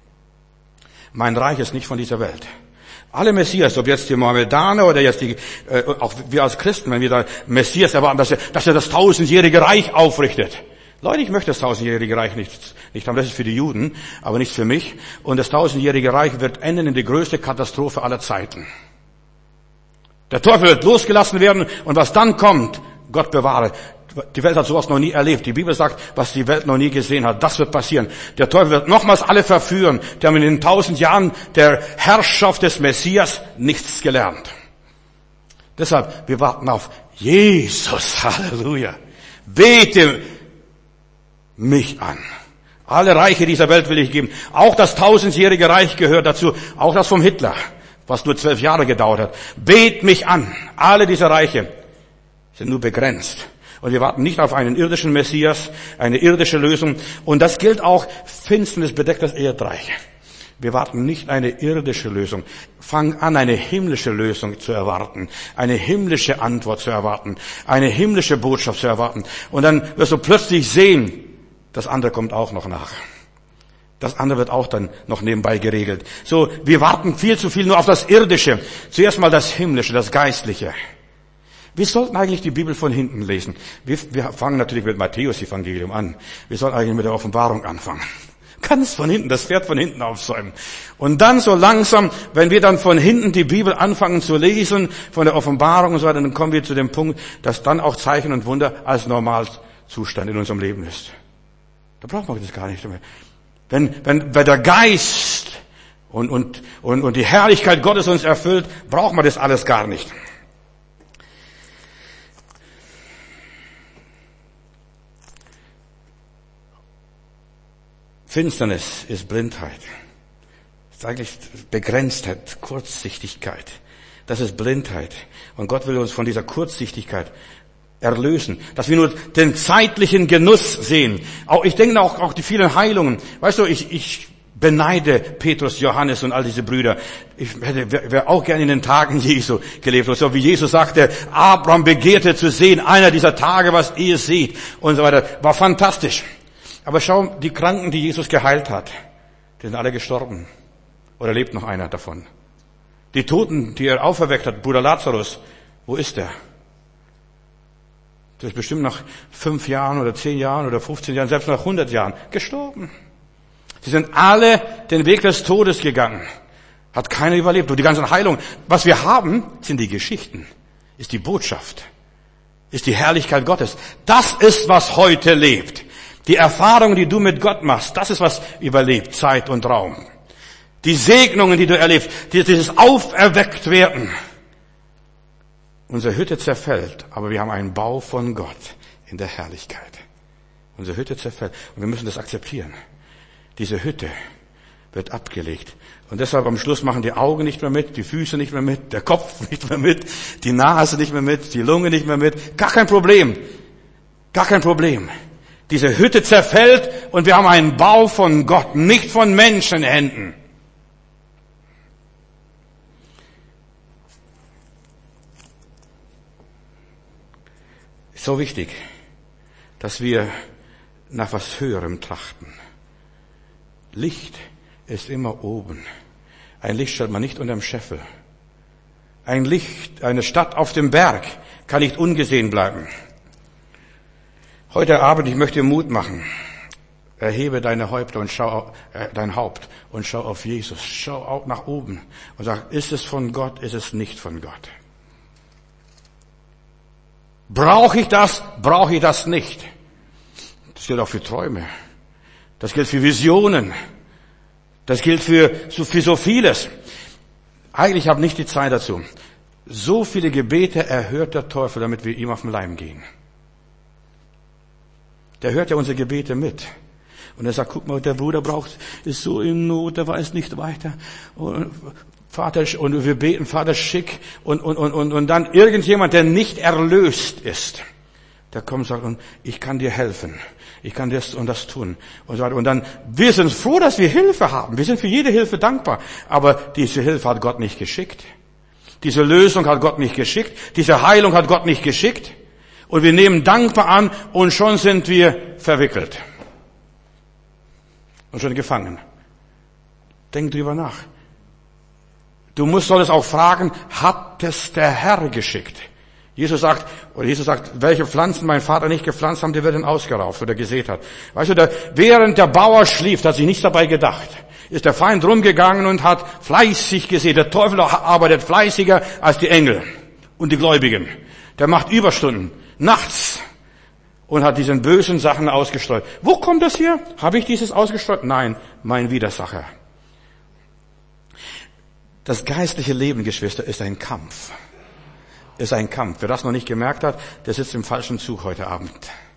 Mein Reich ist nicht von dieser Welt. Alle Messias, ob jetzt die Mohammedaner oder jetzt auch wir als Christen, wenn wir da Messias erwarten, dass er das 1000-jährige Reich aufrichtet. Leute, ich möchte das 1000-jährige Reich nicht haben. Das ist für die Juden, aber nicht für mich. Und das 1000-jährige Reich wird enden in die größte Katastrophe aller Zeiten. Der Teufel wird losgelassen werden und was dann kommt, Gott bewahre. Die Welt hat sowas noch nie erlebt. Die Bibel sagt, was die Welt noch nie gesehen hat, das wird passieren. Der Teufel wird nochmals alle verführen. Die haben in den 1000 Jahren der Herrschaft des Messias nichts gelernt. Deshalb, wir warten auf Jesus. Halleluja. Bete mich an. Alle Reiche dieser Welt will ich geben. Auch das 1000-jährige Reich gehört dazu. Auch das vom Hitler, was nur 12 Jahre gedauert hat. Bet mich an. Alle diese Reiche sind nur begrenzt. Und wir warten nicht auf einen irdischen Messias, eine irdische Lösung. Und das gilt auch, Finsternis bedeckt das Erdreich. Wir warten nicht eine irdische Lösung. Fang an, eine himmlische Lösung zu erwarten, eine himmlische Antwort zu erwarten, eine himmlische Botschaft zu erwarten. Und dann wirst du plötzlich sehen, das andere kommt auch noch nach. Das andere wird auch dann noch nebenbei geregelt. So, wir warten viel zu viel nur auf das Irdische. Zuerst mal das Himmlische, das Geistliche. Wir sollten eigentlich die Bibel von hinten lesen. Wir fangen natürlich mit Matthäus-Evangelium an. Wir sollten eigentlich mit der Offenbarung anfangen. Ganz von hinten, das Pferd von hinten aufsäumen. Und dann so langsam, wenn wir dann von hinten die Bibel anfangen zu lesen, von der Offenbarung und so weiter, dann kommen wir zu dem Punkt, dass dann auch Zeichen und Wunder als Normalzustand in unserem Leben ist. Da braucht man das gar nicht mehr. Wenn der Geist und die Herrlichkeit Gottes uns erfüllt, braucht man das alles gar nicht. Finsternis ist Blindheit. Das ist eigentlich Begrenztheit, Kurzsichtigkeit. Das ist Blindheit. Und Gott will uns von dieser Kurzsichtigkeit erlösen. Dass wir nur den zeitlichen Genuss sehen. Ich denke auch die vielen Heilungen. Weißt du, ich beneide Petrus, Johannes und all diese Brüder. Ich wäre auch gerne in den Tagen Jesu gelebt. So wie Jesus sagte, Abraham begehrte zu sehen, einer dieser Tage, was ihr seht. Und so weiter. War fantastisch. Aber schau, die Kranken, die Jesus geheilt hat, die sind alle gestorben. Oder lebt noch einer davon? Die Toten, die er auferweckt hat, Bruder Lazarus, wo ist er? Der ist bestimmt nach 5 Jahren oder 10 Jahren oder 15 Jahren, selbst nach 100 Jahren gestorben. Sie sind alle den Weg des Todes gegangen. Hat keiner überlebt. Und die ganzen Heilungen. Was wir haben, sind die Geschichten. Ist die Botschaft. Ist die Herrlichkeit Gottes. Das ist, was heute lebt. Die Erfahrungen, die du mit Gott machst, das ist, was überlebt, Zeit und Raum. Die Segnungen, die du erlebst, dieses Auferwecktwerden. Unsere Hütte zerfällt, aber wir haben einen Bau von Gott in der Herrlichkeit. Unsere Hütte zerfällt und wir müssen das akzeptieren. Diese Hütte wird abgelegt. Und deshalb am Schluss machen die Augen nicht mehr mit, die Füße nicht mehr mit, der Kopf nicht mehr mit, die Nase nicht mehr mit, die Lunge nicht mehr mit. Gar kein Problem. Gar kein Problem. Diese Hütte zerfällt und wir haben einen Bau von Gott, nicht von Menschenhänden. So wichtig, dass wir nach was Höherem trachten. Licht ist immer oben. Ein Licht stellt man nicht unterm Scheffel. Ein Licht, eine Stadt auf dem Berg kann nicht ungesehen bleiben. Heute Abend, ich möchte dir Mut machen. Erhebe deine Häupter und dein Haupt und schau auf Jesus. Schau auch nach oben und sag, ist es von Gott, ist es nicht von Gott? Brauche ich das nicht? Das gilt auch für Träume. Das gilt für Visionen. Das gilt für so vieles. Eigentlich habe ich nicht die Zeit dazu. So viele Gebete erhört der Teufel, damit wir ihm auf den Leim gehen. Der hört ja unsere Gebete mit. Und er sagt, guck mal, der Bruder ist so in Not, der weiß nicht weiter. Und Vater, und wir beten, Vater, schick. Und dann irgendjemand, der nicht erlöst ist, der kommt und sagt, und ich kann dir helfen. Ich kann das und das tun. Und so weiter. Und dann, wir sind froh, dass wir Hilfe haben. Wir sind für jede Hilfe dankbar. Aber diese Hilfe hat Gott nicht geschickt. Diese Lösung hat Gott nicht geschickt. Diese Heilung hat Gott nicht geschickt. Und wir nehmen dankbar an und schon sind wir verwickelt. Und schon gefangen. Denk drüber nach. Du solltest auch fragen, hat es der Herr geschickt? Jesus sagt, welche Pflanzen mein Vater nicht gepflanzt haben, die werden ausgerauft oder gesät hat. Weißt du, während der Bauer schlief, hat sich nichts dabei gedacht. Ist der Feind rumgegangen und hat fleißig gesät. Der Teufel arbeitet fleißiger als die Engel und die Gläubigen. Der macht Überstunden, nachts, und hat diesen bösen Sachen ausgestreut. Wo kommt das hier? Habe ich dieses ausgestreut? Nein, mein Widersacher. Das geistliche Leben, Geschwister, ist ein Kampf. Ist ein Kampf. Wer das noch nicht gemerkt hat, der sitzt im falschen Zug heute Abend.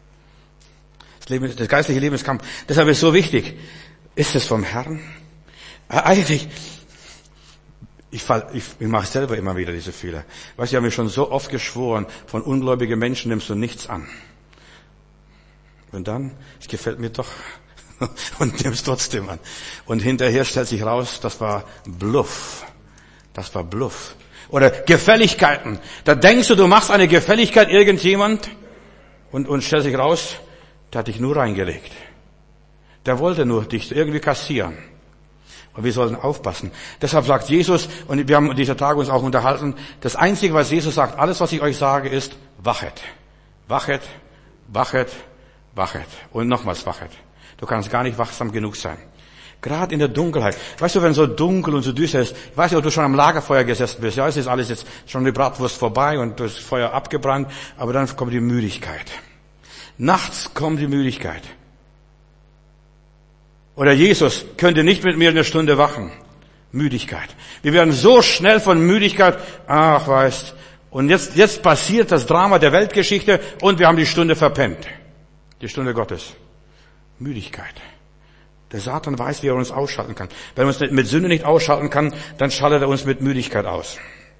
Das geistliche Leben ist Kampf. Deshalb ist es so wichtig. Ist es vom Herrn? Eigentlich, ich mache selber immer wieder diese Fehler. Weißt du, ich habe mir schon so oft geschworen, von ungläubigen Menschen nimmst du nichts an. Und dann, es gefällt mir doch, und nimmst trotzdem an. Und hinterher stellt sich raus, das war Bluff. Das war Bluff. Oder Gefälligkeiten. Da denkst du machst eine Gefälligkeit irgendjemand und stellt sich raus, der hat dich nur reingelegt. Der wollte nur dich irgendwie kassieren. Und wir sollten aufpassen. Deshalb sagt Jesus, und wir haben dieser Tage uns auch unterhalten, das Einzige, was Jesus sagt, alles, was ich euch sage, ist, wachet. Wachet, wachet, wachet. Und nochmals wachet. Du kannst gar nicht wachsam genug sein. Gerade in der Dunkelheit. Weißt du, wenn so dunkel und so düster ist, ich weiß nicht, ob du schon am Lagerfeuer gesessen bist. Ja, es ist alles jetzt schon die Bratwurst vorbei und das Feuer abgebrannt, aber dann kommt die Müdigkeit. Nachts kommt die Müdigkeit. Oder Jesus könnte nicht mit mir eine Stunde wachen. Müdigkeit. Wir werden so schnell von Müdigkeit, ach weißt, und jetzt passiert das Drama der Weltgeschichte und wir haben die Stunde verpennt. Die Stunde Gottes. Müdigkeit. Der Satan weiß, wie er uns ausschalten kann. Wenn er uns mit Sünde nicht ausschalten kann, dann schaltet er uns mit Müdigkeit aus.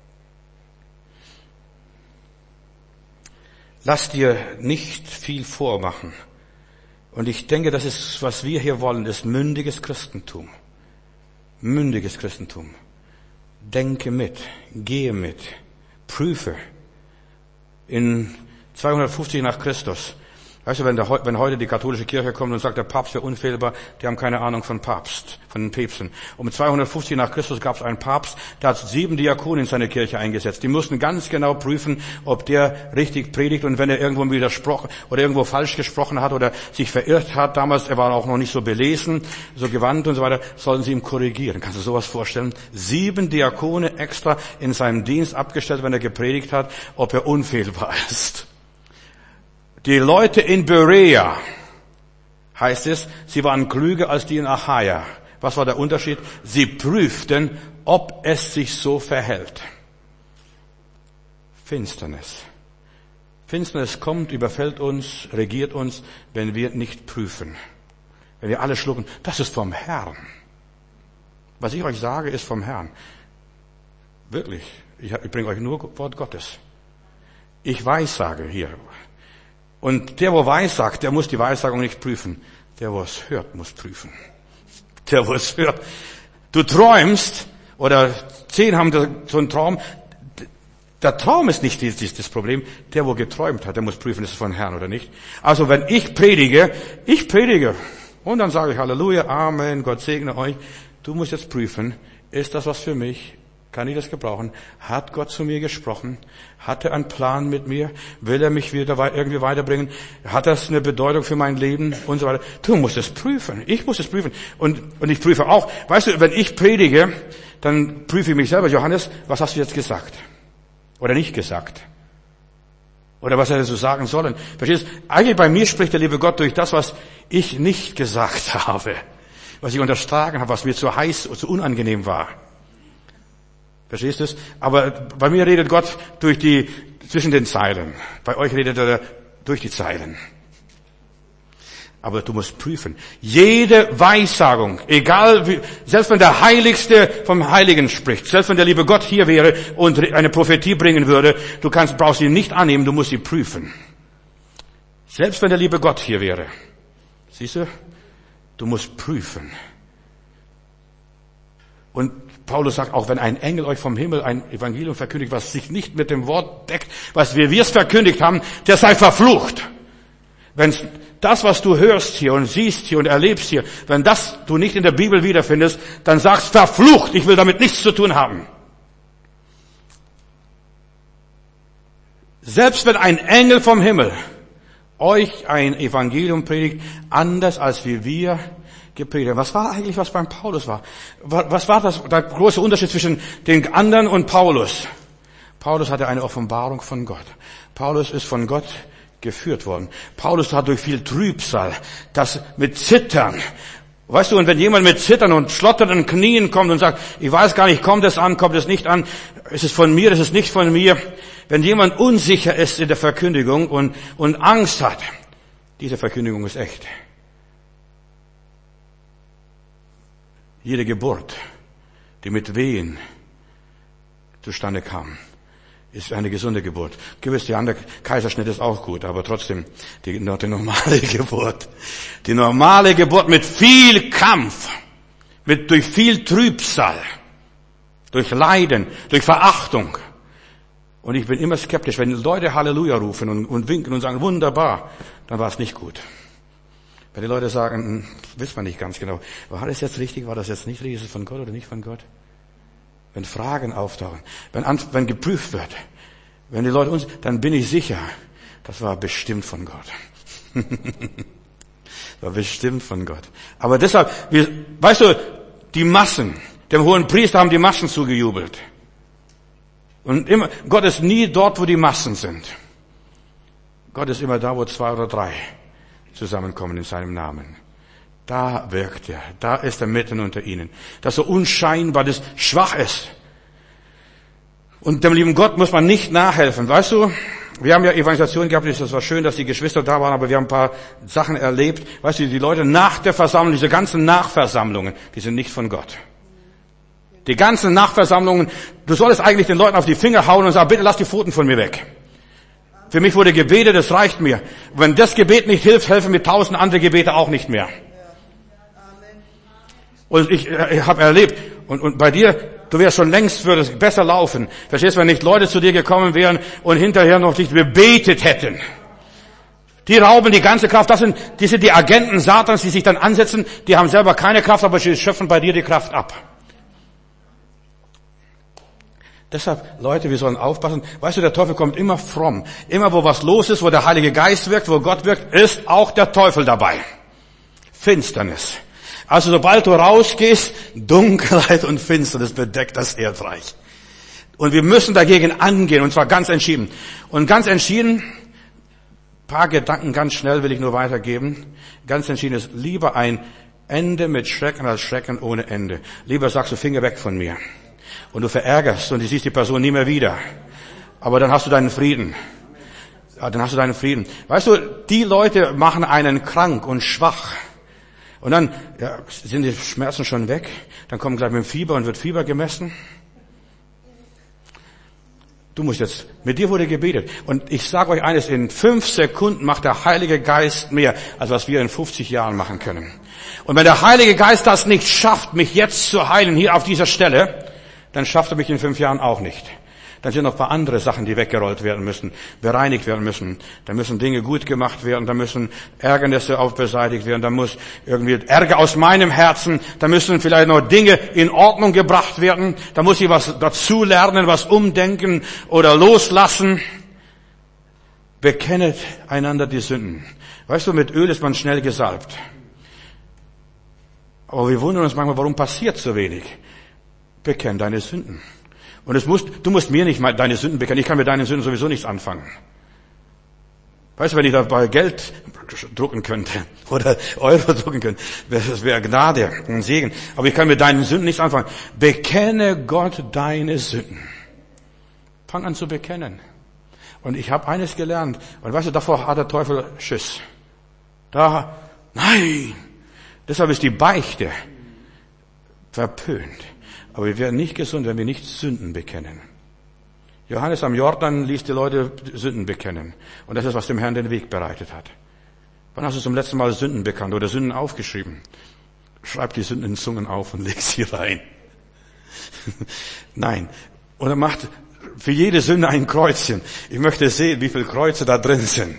Lass dir nicht viel vormachen. Und ich denke, das ist, was wir hier wollen, ist mündiges Christentum. Mündiges Christentum. Denke mit, gehe mit, prüfe. In 250 nach Christus. Weißt du, wenn heute die katholische Kirche kommt und sagt, der Papst wäre unfehlbar, die haben keine Ahnung von den Päpsten. Um 250 nach Christus gab es einen Papst, der hat 7 Diakone in seine Kirche eingesetzt. Die mussten ganz genau prüfen, ob der richtig predigt, und wenn er irgendwo widersprochen oder irgendwo falsch gesprochen hat oder sich verirrt hat, damals, er war auch noch nicht so belesen, so gewandt und so weiter, sollen sie ihm korrigieren. Kannst du sowas vorstellen? 7 Diakone extra in seinem Dienst abgestellt, wenn er gepredigt hat, ob er unfehlbar ist. Die Leute in Berea, heißt es, sie waren klüger als die in Achaia. Was war der Unterschied? Sie prüften, ob es sich so verhält. Finsternis. Finsternis kommt, überfällt uns, regiert uns, wenn wir nicht prüfen. Wenn wir alle schlucken, das ist vom Herrn. Was ich euch sage, ist vom Herrn. Wirklich. Ich bringe euch nur Wort Gottes. Ich weissage hier. Und der, wo weissagt, der muss die Weissagung nicht prüfen. Der, wo es hört, muss prüfen. Der, wo es hört. Du träumst, oder 10 haben so einen Traum. Der Traum ist nicht das Problem. Der, wo geträumt hat, der muss prüfen, ist es von Herrn oder nicht. Also wenn ich predige. Und dann sage ich Halleluja, Amen, Gott segne euch. Du musst jetzt prüfen, ist das was für mich? Kann ich das gebrauchen? Hat Gott zu mir gesprochen? Hat er einen Plan mit mir? Will er mich wieder irgendwie weiterbringen? Hat das eine Bedeutung für mein Leben? Und so weiter. Du musst es prüfen. Ich muss es prüfen. Und ich prüfe auch. Weißt du, wenn ich predige, dann prüfe ich mich selber. Johannes, was hast du jetzt gesagt? Oder nicht gesagt? Oder was hättest du sagen sollen? Verstehst du? Eigentlich bei mir spricht der liebe Gott durch das, was ich nicht gesagt habe. Was ich unterschlagen habe, was mir zu heiß und zu unangenehm war. Verstehst du es? Aber bei mir redet Gott zwischen den Zeilen. Bei euch redet er durch die Zeilen. Aber du musst prüfen. Jede Weissagung, egal wie, selbst wenn der Heiligste vom Heiligen spricht, selbst wenn der liebe Gott hier wäre und eine Prophetie bringen würde, brauchst sie nicht annehmen, du musst sie prüfen. Selbst wenn der liebe Gott hier wäre. Siehst du? Du musst prüfen. Und Paulus sagt, auch wenn ein Engel euch vom Himmel ein Evangelium verkündigt, was sich nicht mit dem Wort deckt, was wir es verkündigt haben, der sei verflucht. Wenn das, was du hörst hier und siehst hier und erlebst hier, wenn das du nicht in der Bibel wiederfindest, dann sagst verflucht, ich will damit nichts zu tun haben. Selbst wenn ein Engel vom Himmel euch ein Evangelium predigt, anders als wie wir gepredigt. Was war eigentlich, was beim Paulus war? Was war der große Unterschied zwischen den anderen und Paulus? Paulus hatte eine Offenbarung von Gott. Paulus ist von Gott geführt worden. Paulus hat durch viel Trübsal, das mit Zittern. Weißt du, und wenn jemand mit Zittern und schlotternden Knien kommt und sagt, ich weiß gar nicht, kommt es an, kommt es nicht an, ist es von mir, ist es nicht von mir. Wenn jemand unsicher ist in der Verkündigung und Angst hat, diese Verkündigung ist echt. Jede Geburt, die mit Wehen zustande kam, ist eine gesunde Geburt. Gewiss, die andere Kaiserschnitt ist auch gut, aber trotzdem die normale Geburt. Die normale Geburt mit viel Kampf, durch viel Trübsal, durch Leiden, durch Verachtung. Und ich bin immer skeptisch, wenn Leute Halleluja rufen und winken und sagen, wunderbar, dann war es nicht gut. Wenn die Leute sagen, weiß man nicht ganz genau, war das jetzt richtig, war das jetzt nicht richtig, ist es von Gott oder nicht von Gott? Wenn Fragen auftauchen, wenn geprüft wird, wenn die Leute dann bin ich sicher, das war bestimmt von Gott. War bestimmt von Gott. Aber deshalb, weißt du, die Massen, dem hohen Priester haben die Massen zugejubelt. Und Gott ist nie dort, wo die Massen sind. Gott ist immer da, wo 2 oder 3 zusammenkommen in seinem Namen. da wirkt er. Da ist er mitten unter ihnen. Das so unscheinbar, das schwach ist. Und dem lieben Gott muss man nicht nachhelfen. Weißt du, wir haben ja Evangelisation gehabt, es war schön, dass die Geschwister da waren, aber wir haben ein paar Sachen erlebt. Weißt du, die Leute nach der Versammlung, diese ganzen Nachversammlungen, die sind nicht von Gott. Die ganzen Nachversammlungen, du solltest eigentlich den Leuten auf die Finger hauen und sagen, bitte lass die Pfoten von mir weg. Für mich wurde gebetet, das reicht mir. Wenn das Gebet nicht hilft, helfen mir 1000 andere Gebete auch nicht mehr. Und ich habe erlebt, und bei dir, du wärst schon längst, würde es besser laufen. Verstehst du, wenn nicht Leute zu dir gekommen wären und hinterher noch dich bebetet hätten. Die rauben die ganze Kraft. Das sind die Agenten Satans, die sich dann ansetzen. Die haben selber keine Kraft, aber sie schöpfen bei dir die Kraft ab. Deshalb, Leute, wir sollen aufpassen. Weißt du, der Teufel kommt immer fromm. Immer wo was los ist, wo der Heilige Geist wirkt, wo Gott wirkt, ist auch der Teufel dabei. Finsternis. Also sobald du rausgehst, Dunkelheit und Finsternis bedeckt das Erdreich. Und wir müssen dagegen angehen, und zwar ganz entschieden. Und ganz entschieden, paar Gedanken ganz schnell will ich nur weitergeben. Ganz entschieden ist lieber ein Ende mit Schrecken als Schrecken ohne Ende. Lieber sagst du, Finger weg von mir. Und du verärgerst und du siehst die Person nie mehr wieder. Aber dann hast du deinen Frieden. Ja, dann hast du deinen Frieden. Weißt du, die Leute machen einen krank und schwach. Und dann sind die Schmerzen schon weg. Dann kommen gleich mit dem Fieber und wird Fieber gemessen. Du musst jetzt, mit dir wurde gebetet. Und ich sage euch eines, in 5 Sekunden macht der Heilige Geist mehr, als was wir in 50 Jahren machen können. Und wenn der Heilige Geist das nicht schafft, mich jetzt zu heilen, hier auf dieser Stelle, dann schafft er mich in 5 Jahren auch nicht. Dann sind noch ein paar andere Sachen, die weggerollt werden müssen, bereinigt werden müssen. Da müssen Dinge gut gemacht werden, da müssen Ärgernisse beseitigt werden, da muss irgendwie Ärger aus meinem Herzen, da müssen vielleicht noch Dinge in Ordnung gebracht werden, da muss ich was dazu lernen, was umdenken oder loslassen. Bekennet einander die Sünden. Weißt du, mit Öl ist man schnell gesalbt. Aber wir wundern uns manchmal, warum passiert so wenig. Bekenn deine Sünden. Und du musst mir nicht mal deine Sünden bekennen. Ich kann mit deinen Sünden sowieso nichts anfangen. Weißt du, wenn ich dabei Geld drucken könnte oder Euro drucken könnte, das wäre Gnade und Segen. Aber ich kann mit deinen Sünden nichts anfangen. Bekenne Gott deine Sünden. Fang an zu bekennen. Und ich habe eines gelernt. Und weißt du, davor hat der Teufel Schiss. Nein. Deshalb ist die Beichte verpönt. Aber wir werden nicht gesund, wenn wir nicht Sünden bekennen. Johannes am Jordan ließ die Leute Sünden bekennen. Und das ist, was dem Herrn den Weg bereitet hat. Wann hast du zum letzten Mal Sünden bekannt oder Sünden aufgeschrieben? Schreib die Sünden in Zungen auf und leg sie rein. Nein. Oder macht für jede Sünde ein Kreuzchen. Ich möchte sehen, wie viele Kreuze da drin sind.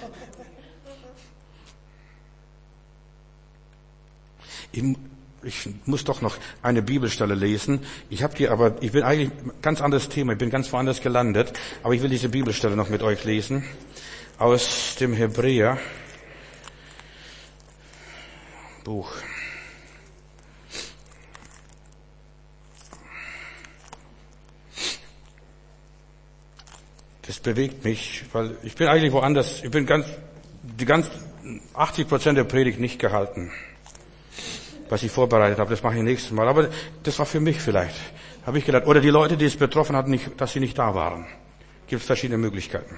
Ich muss doch noch eine Bibelstelle lesen. Ich bin eigentlich ein ganz anderes Thema. Ich bin ganz woanders gelandet. Aber ich will diese Bibelstelle noch mit euch lesen. Aus dem Hebräer Buch. Das bewegt mich, weil ich bin eigentlich woanders. Ich bin die 80% der Predigt nicht gehalten. Was ich vorbereitet habe, das mache ich nächstes Mal. Aber das war für mich vielleicht, habe ich gedacht. Oder die Leute, die es betroffen hatten, dass sie nicht da waren. Gibt es verschiedene Möglichkeiten.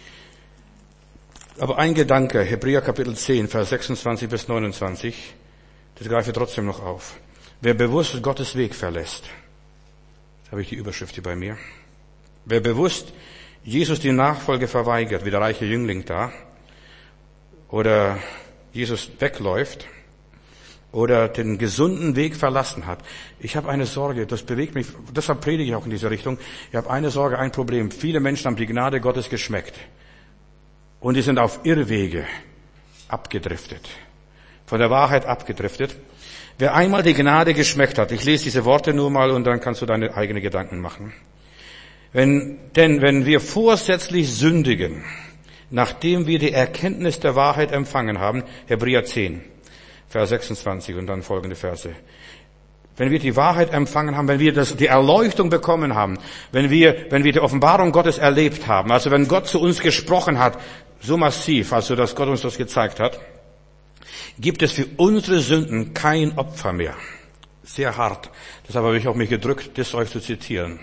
Aber ein Gedanke, Hebräer Kapitel 10, Vers 26 bis 29, das greife ich trotzdem noch auf. Wer bewusst Gottes Weg verlässt, da habe ich die Überschrift hier bei mir. Wer bewusst Jesus die Nachfolge verweigert, wie der reiche Jüngling da, oder Jesus wegläuft, oder den gesunden Weg verlassen hat. Ich habe eine Sorge, das bewegt mich, deshalb predige ich auch in diese Richtung. Ich habe eine Sorge, ein Problem. Viele Menschen haben die Gnade Gottes geschmeckt. Und die sind auf Irrwege abgedriftet. Von der Wahrheit abgedriftet. Wer einmal die Gnade geschmeckt hat, ich lese diese Worte nur mal und dann kannst du deine eigenen Gedanken machen. Denn wenn wir vorsätzlich sündigen, nachdem wir die Erkenntnis der Wahrheit empfangen haben, Hebräer 10, Vers 26 und dann folgende Verse. Wenn wir die Wahrheit empfangen haben, wenn wir die Erleuchtung bekommen haben, wenn wir die Offenbarung Gottes erlebt haben, also wenn Gott zu uns gesprochen hat, so massiv, also dass Gott uns das gezeigt hat, gibt es für unsere Sünden kein Opfer mehr. Sehr hart. Deshalb habe ich auch mich gedrückt, das euch zu zitieren.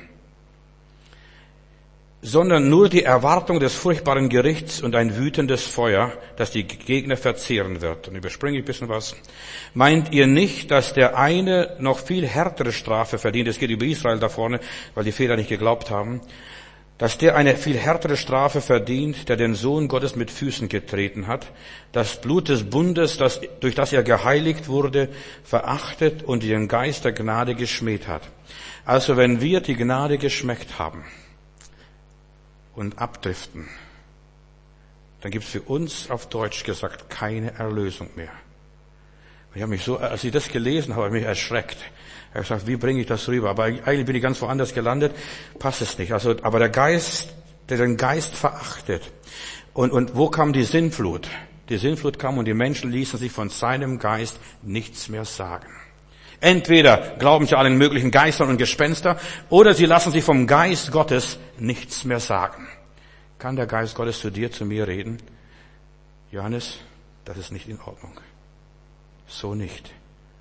Sondern nur die Erwartung des furchtbaren Gerichts und ein wütendes Feuer, das die Gegner verzehren wird. Und überspringe ich ein bisschen was. Meint ihr nicht, dass der eine noch viel härtere Strafe verdient? Es geht über Israel da vorne, weil die Väter nicht geglaubt haben. Dass der eine viel härtere Strafe verdient, der den Sohn Gottes mit Füßen getreten hat, das Blut des Bundes, durch das er geheiligt wurde, verachtet und den Geist der Gnade geschmäht hat. Also wenn wir die Gnade geschmeckt haben und abdriften, dann gibt es für uns auf Deutsch gesagt keine Erlösung mehr. Ich habe mich so, als ich das gelesen habe, mich erschreckt. Ich habe gesagt, wie bringe ich das rüber? Aber eigentlich bin ich ganz woanders gelandet, passt es nicht. Also, aber der Geist, der den Geist verachtet. Und wo kam die Sinnflut? Die Sinnflut kam und die Menschen ließen sich von seinem Geist nichts mehr sagen. Entweder glauben sie allen möglichen Geistern und Gespenster, oder sie lassen sich vom Geist Gottes nichts mehr sagen. Kann der Geist Gottes zu dir, zu mir reden? Johannes, das ist nicht in Ordnung. So nicht.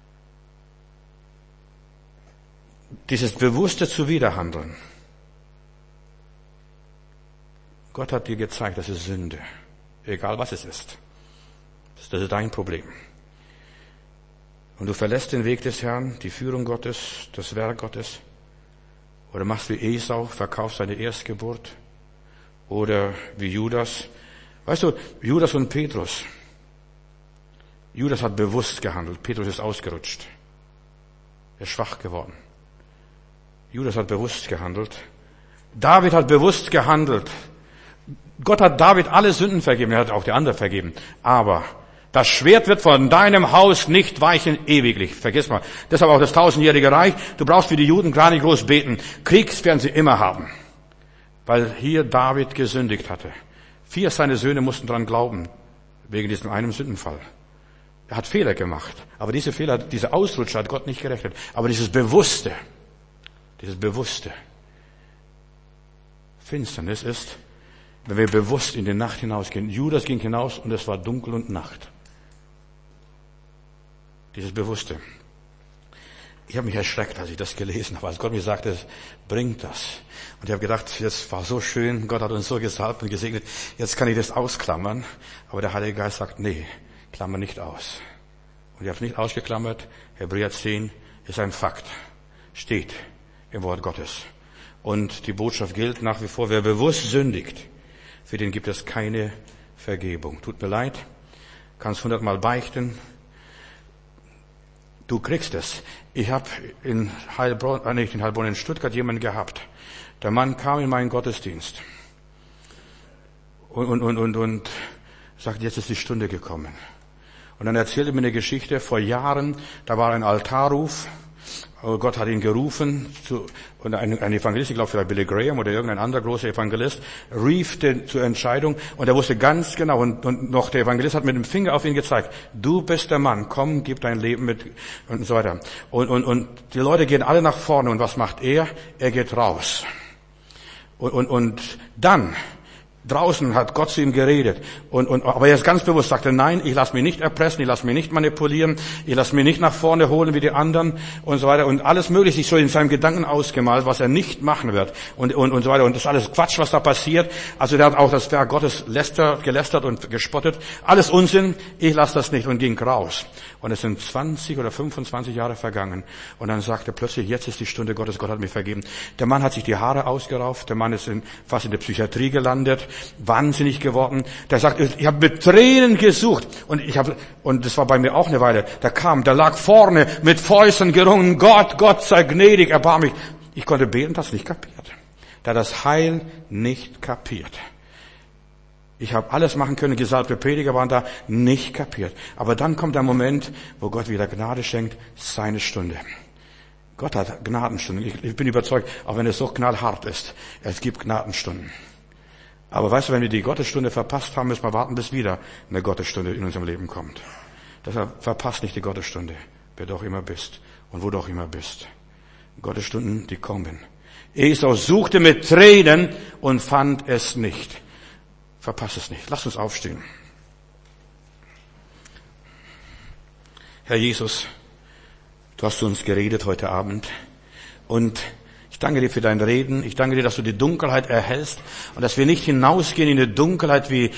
Dieses bewusste Zuwiderhandeln. Gott hat dir gezeigt, das ist Sünde. Egal was es ist. Das ist dein Problem. Und du verlässt den Weg des Herrn, die Führung Gottes, das Werk Gottes. Oder machst wie Esau, verkaufst deine Erstgeburt. Oder wie Judas. Weißt du, Judas und Petrus. Judas hat bewusst gehandelt. Petrus ist ausgerutscht. Er ist schwach geworden. Judas hat bewusst gehandelt. David hat bewusst gehandelt. Gott hat David alle Sünden vergeben. Er hat auch die anderen vergeben. Aber das Schwert wird von deinem Haus nicht weichen ewiglich. Vergiss mal. Deshalb auch das 1000-jährige Reich. Du brauchst für die Juden gar nicht groß beten. Krieg werden sie immer haben. Weil hier David gesündigt hatte. 4 seiner Söhne mussten dran glauben. Wegen diesem einen Sündenfall. Er hat Fehler gemacht. Aber diese Fehler, diese Ausrutscher hat Gott nicht gerechnet. Aber dieses Bewusste. Finsternis ist, wenn wir bewusst in die Nacht hinausgehen. Judas ging hinaus und es war dunkel und Nacht. Dieses Bewusste. Ich habe mich erschreckt, als ich das gelesen habe, als Gott mir sagte, bringt das. Und ich habe gedacht, jetzt war so schön, Gott hat uns so gesalbt und gesegnet, jetzt kann ich das ausklammern. Aber der Heilige Geist sagt, nee, klammer nicht aus. Und ich habe es nicht ausgeklammert. Hebräer 10 ist ein Fakt. Steht im Wort Gottes. Und die Botschaft gilt nach wie vor, wer bewusst sündigt, für den gibt es keine Vergebung. Tut mir leid, kannst 100-mal beichten. Du kriegst es. Ich habe in Heilbronn in Stuttgart jemanden gehabt. Der Mann kam in meinen Gottesdienst und sagte, jetzt ist die Stunde gekommen. Und dann erzählte mir eine Geschichte vor Jahren, da war ein Altarruf. Gott hat ihn gerufen und ein Evangelist, ich glaube vielleicht Billy Graham oder irgendein anderer großer Evangelist, rief zur Entscheidung und er wusste ganz genau und noch der Evangelist hat mit dem Finger auf ihn gezeigt, du bist der Mann, komm, gib dein Leben mit und so weiter. Und die Leute gehen alle nach vorne und was macht er? Er geht raus. Und dann draußen hat Gott zu ihm geredet. Aber er ist ganz bewusst, sagte, nein, ich lasse mich nicht erpressen, ich lasse mich nicht manipulieren, ich lasse mich nicht nach vorne holen wie die anderen und so weiter. Und alles Mögliche sich so in seinem Gedanken ausgemalt, was er nicht machen wird. Und so weiter. Und das ist alles Quatsch, was da passiert. Also der hat auch das Werk Gottes gelästert und gespottet. Alles Unsinn, ich lasse das nicht und ging raus. Und es sind 20 oder 25 Jahre vergangen. Und dann sagte er plötzlich, jetzt ist die Stunde Gottes, Gott hat mir vergeben. Der Mann hat sich die Haare ausgerauft, der Mann ist fast in der Psychiatrie gelandet, wahnsinnig geworden. Der sagt, ich habe mit Tränen gesucht. Und das war bei mir auch eine Weile. Der lag vorne mit Fäusten gerungen, Gott sei gnädig, erbarmlich. Ich konnte beten, das nicht kapiert. Der hat das Heil nicht kapiert. Ich habe alles machen können, gesalbte Prediger waren da, nicht kapiert. Aber dann kommt der Moment, wo Gott wieder Gnade schenkt, seine Stunde. Gott hat Gnadenstunden. Ich bin überzeugt, auch wenn es so knallhart ist, es gibt Gnadenstunden. Aber weißt du, wenn wir die Gottesstunde verpasst haben, müssen wir warten, bis wieder eine Gottesstunde in unserem Leben kommt. Deshalb verpasst nicht die Gottesstunde, wer du auch immer bist und wo du auch immer bist. Gottesstunden, die kommen. Esau suchte mit Tränen und fand es nicht. Verpass es nicht. Lass uns aufstehen. Herr Jesus, du hast zu uns geredet heute Abend und ich danke dir für dein Reden. Ich danke dir, dass du die Dunkelheit erhältst und dass wir nicht hinausgehen in die Dunkelheit wie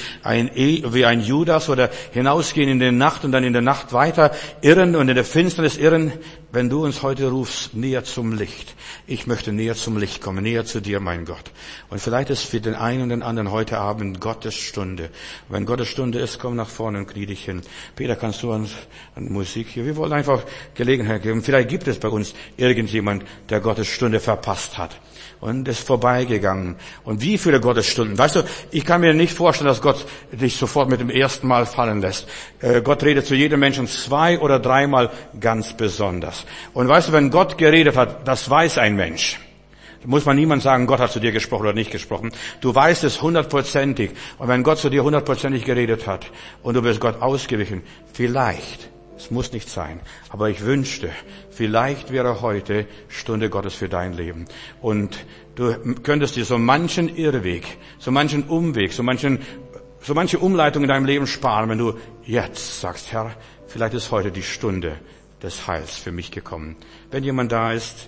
ein Judas oder hinausgehen in die Nacht und dann in der Nacht weiter irren und in der Finsternis irren, wenn du uns heute rufst, näher zum Licht. Ich möchte näher zum Licht kommen, näher zu dir, mein Gott. Und vielleicht ist für den einen und den anderen heute Abend Gottes Stunde. Und wenn Gottes Stunde ist, komm nach vorne und knie dich hin. Peter, kannst du an Musik hier? Wir wollen einfach Gelegenheit geben. Vielleicht gibt es bei uns irgendjemand, der Gottes Stunde verpasst hat und ist vorbeigegangen. Und wie viele Gottesstunden? Weißt du, ich kann mir nicht vorstellen, dass Gott dich sofort mit dem ersten Mal fallen lässt. Gott redet zu jedem Menschen 2 oder 3 Mal ganz besonders. Und weißt du, wenn Gott geredet hat, das weiß ein Mensch. Da muss man niemand sagen, Gott hat zu dir gesprochen oder nicht gesprochen. Du weißt es 100%ig. Und wenn Gott zu dir 100%ig geredet hat und du bist Gott ausgewichen, vielleicht, es muss nicht sein, aber ich wünschte, vielleicht wäre heute Stunde Gottes für dein Leben. Und du könntest dir so manchen Irrweg, so manchen Umweg, so manche Umleitung in deinem Leben sparen, wenn du jetzt sagst, Herr, vielleicht ist heute die Stunde des Heils für mich gekommen. Wenn niemand da ist,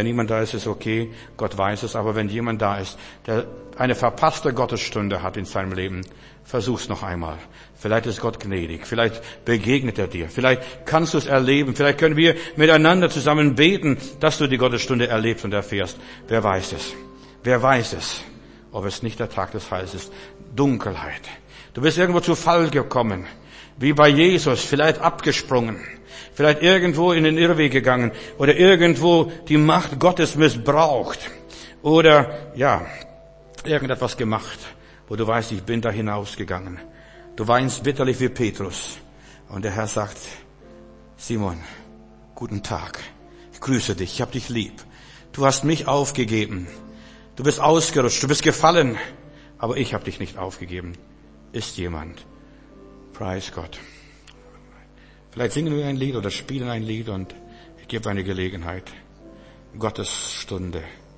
ist okay, Gott weiß es, aber wenn jemand da ist, der eine verpasste Gottesstunde hat in seinem Leben, versuch's noch einmal. Vielleicht ist Gott gnädig, vielleicht begegnet er dir, vielleicht kannst du es erleben, vielleicht können wir miteinander zusammen beten, dass du die Gottesstunde erlebst und erfährst. Wer weiß es? Wer weiß es, ob es nicht der Tag des Heils ist? Dunkelheit. Du bist irgendwo zu Fall gekommen, wie bei Jesus, vielleicht abgesprungen. Vielleicht irgendwo in den Irrweg gegangen oder irgendwo die Macht Gottes missbraucht oder irgendetwas gemacht, wo du weißt, ich bin da hinausgegangen. Du weinst bitterlich wie Petrus und der Herr sagt, Simon, guten Tag, ich grüße dich, ich hab dich lieb. Du hast mich aufgegeben, du bist ausgerutscht, du bist gefallen, aber ich hab dich nicht aufgegeben. Ist jemand? Preis Gott. Vielleicht singen wir ein Lied oder spielen ein Lied und ich gebe eine Gelegenheit. Gottes Stunde.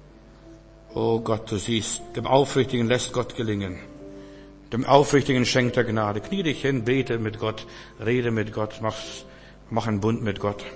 Oh Gott, du siehst, dem Aufrichtigen lässt Gott gelingen. Dem Aufrichtigen schenkt er Gnade. Knie dich hin, bete mit Gott, rede mit Gott, mach einen Bund mit Gott.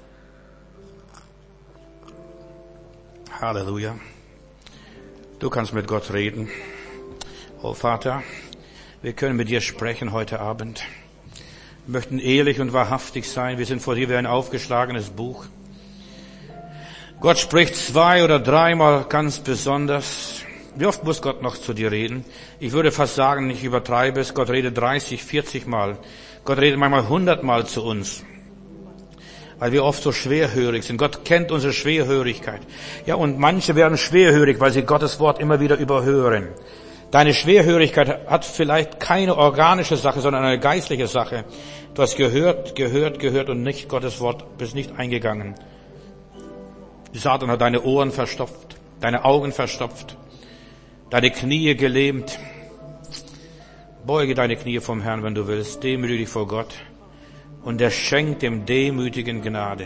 Halleluja. Du kannst mit Gott reden. Oh Vater, wir können mit dir sprechen heute Abend. Wir möchten ehrlich und wahrhaftig sein. Wir sind vor dir wie ein aufgeschlagenes Buch. Gott spricht 2 oder 3 Mal ganz besonders. Wie oft muss Gott noch zu dir reden? Ich würde fast sagen, ich übertreibe es. Gott redet 30, 40 Mal. Gott redet manchmal 100 Mal zu uns. Weil wir oft so schwerhörig sind. Gott kennt unsere Schwerhörigkeit. Ja, und manche werden schwerhörig, weil sie Gottes Wort immer wieder überhören. Deine Schwerhörigkeit hat vielleicht keine organische Sache, sondern eine geistliche Sache. Du hast gehört und nicht Gottes Wort, bist nicht eingegangen. Satan hat deine Ohren verstopft, deine Augen verstopft, deine Knie gelähmt. Beuge deine Knie vom Herrn, wenn du willst, demütige dich vor Gott und er schenkt dem Demütigen Gnade.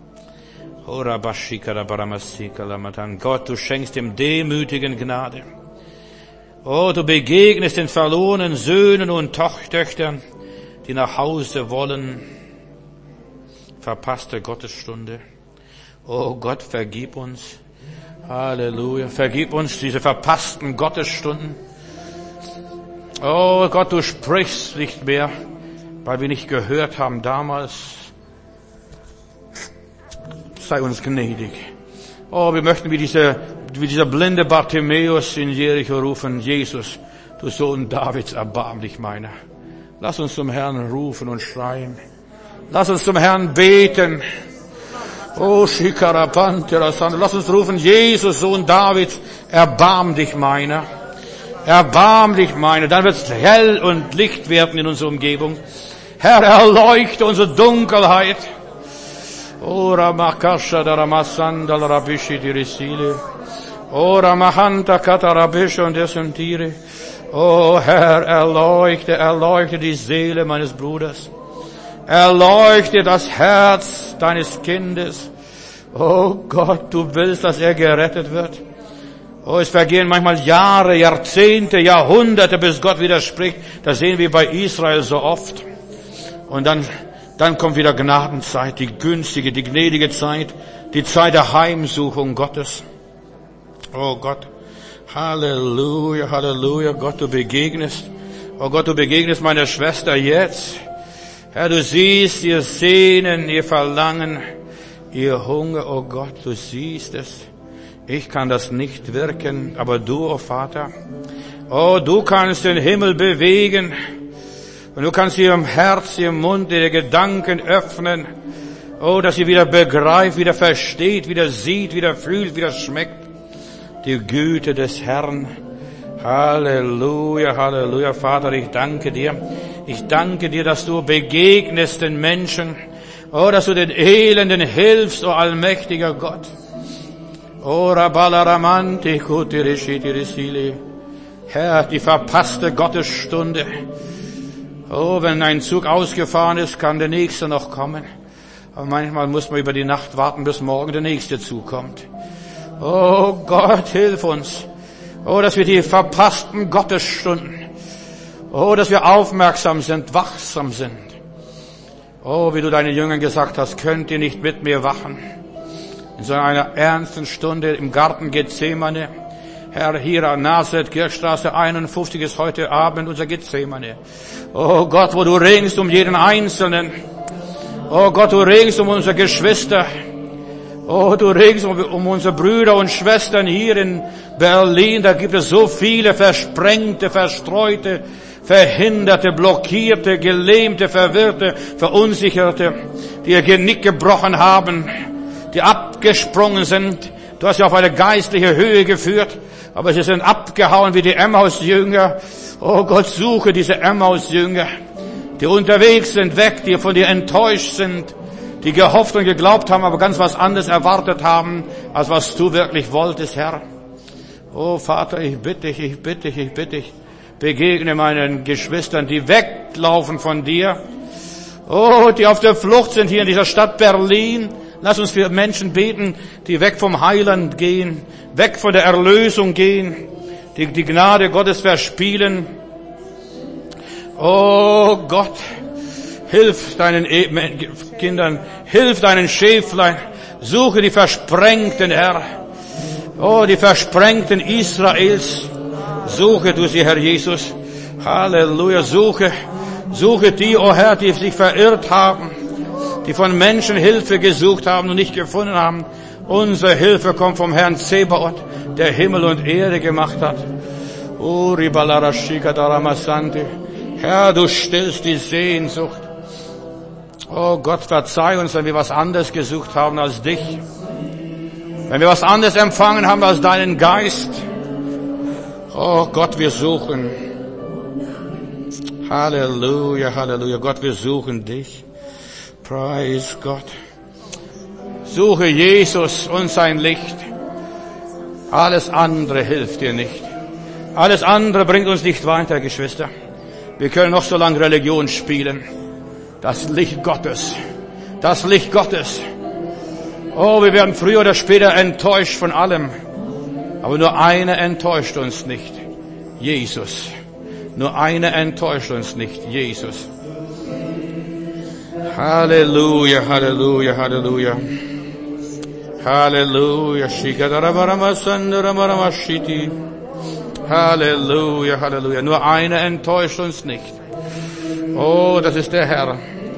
Gott, du schenkst dem Demütigen Gnade. Oh, du begegnest den verlorenen Söhnen und Töchtern, die nach Hause wollen. Verpasste Gottesstunde. Oh Gott, vergib uns. Halleluja. Vergib uns diese verpassten Gottesstunden. Oh Gott, du sprichst nicht mehr, weil wir nicht gehört haben damals. Sei uns gnädig. Oh, wir möchten wie dieser blinde Bartimäus in Jericho rufen, Jesus, du Sohn Davids, erbarm dich meiner. Lass uns zum Herrn rufen und schreien. Lass uns zum Herrn beten. Oh, Shikarapanterasan, lass uns rufen, Jesus, Sohn Davids, erbarm dich meiner. Erbarm dich meiner. Dann wird es hell und Licht werden in unserer Umgebung. Herr, erleuchte unsere Dunkelheit. Ora makasha daramasanda rabishi dirisile. Ora mahanta katarabisha und dessen Tiere. Oh Herr, erleuchte die Seele meines Bruders. Erleuchte das Herz deines Kindes. Oh Gott, du willst, dass er gerettet wird. Oh, es vergehen manchmal Jahre, Jahrzehnte, Jahrhunderte, bis Gott widerspricht. Das sehen wir bei Israel so oft. Und dann Dann kommt wieder Gnadenzeit, die günstige, die gnädige Zeit, die Zeit der Heimsuchung Gottes. Oh Gott, Halleluja, Halleluja, Gott, du begegnest. Oh Gott, du begegnest meiner Schwester jetzt. Herr, du siehst ihr Sehnen, ihr Verlangen, ihr Hunger. Oh Gott, du siehst es. Ich kann das nicht wirken, aber du, oh Vater, oh, du kannst den Himmel bewegen. Und du kannst ihrem Herz, ihrem Mund, ihre Gedanken öffnen. Oh, dass sie wieder begreift, wieder versteht, wieder sieht, wieder fühlt, wieder schmeckt. Die Güte des Herrn. Halleluja, Halleluja. Vater, ich danke dir. Ich danke dir, dass du begegnest den Menschen. Oh, dass du den Elenden hilfst, oh allmächtiger Gott. Oh, Rabbalaramanti, Kutirishitirisili. Herr, die verpasste Gottesstunde. Oh, wenn ein Zug ausgefahren ist, kann der nächste noch kommen. Aber manchmal muss man über die Nacht warten, bis morgen der nächste Zug kommt. Oh Gott, hilf uns. Oh, dass wir die verpassten Gottesstunden. Oh, dass wir aufmerksam sind, wachsam sind. Oh, wie du deinen Jüngern gesagt hast, könnt ihr nicht mit mir wachen. In so einer ernsten Stunde im Garten Gethsemane. Herr, hier an Nazareth, Kirchstraße 51 ist heute Abend unser Gethsemane. Oh Gott, wo du ringst um jeden Einzelnen. Oh Gott, du ringst um unsere Geschwister. Oh, du ringst um unsere Brüder und Schwestern hier in Berlin. Da gibt es so viele versprengte, verstreute, verhinderte, blockierte, gelähmte, verwirrte, verunsicherte, die ihr Genick gebrochen haben, die abgesprungen sind. Du hast sie auf eine geistliche Höhe geführt, aber sie sind abgehauen wie die Emmaus-Jünger. Oh Gott, suche diese Emmaus-Jünger, die unterwegs sind, weg, die von dir enttäuscht sind, die gehofft und geglaubt haben, aber ganz was anderes erwartet haben, als was du wirklich wolltest, Herr. Oh Vater, ich bitte dich, begegne meinen Geschwistern, die weglaufen von dir. Oh, die auf der Flucht sind hier in dieser Stadt Berlin. Lass uns für Menschen beten, die weg vom Heiland gehen, weg von der Erlösung gehen, die die Gnade Gottes verspielen. Oh Gott, hilf deinen Kindern, hilf deinen Schäflein, suche die Versprengten, Herr. Oh, die Versprengten Israels, suche du sie, Herr Jesus. Halleluja, suche die, oh Herr, die sich verirrt haben, die von Menschen Hilfe gesucht haben und nicht gefunden haben. Unsere Hilfe kommt vom Herrn Zebaoth, der Himmel und Erde gemacht hat. Herr, du stillst die Sehnsucht. Oh Gott, verzeih uns, wenn wir was anderes gesucht haben als dich. Wenn wir was anderes empfangen haben als deinen Geist. Oh Gott, wir suchen. Halleluja, Halleluja. Gott, wir suchen dich. Preis Gott. Suche Jesus und sein Licht. Alles andere hilft dir nicht. Alles andere bringt uns nicht weiter, Geschwister. Wir können noch so lange Religion spielen. Das Licht Gottes. Das Licht Gottes. Oh, wir werden früher oder später enttäuscht von allem. Aber nur einer enttäuscht uns nicht. Jesus. Nur einer enttäuscht uns nicht. Jesus. Halleluja, Halleluja, Halleluja. Halleluja. Halleluja, Halleluja. Nur einer enttäuscht uns nicht. Oh, das ist der Herr.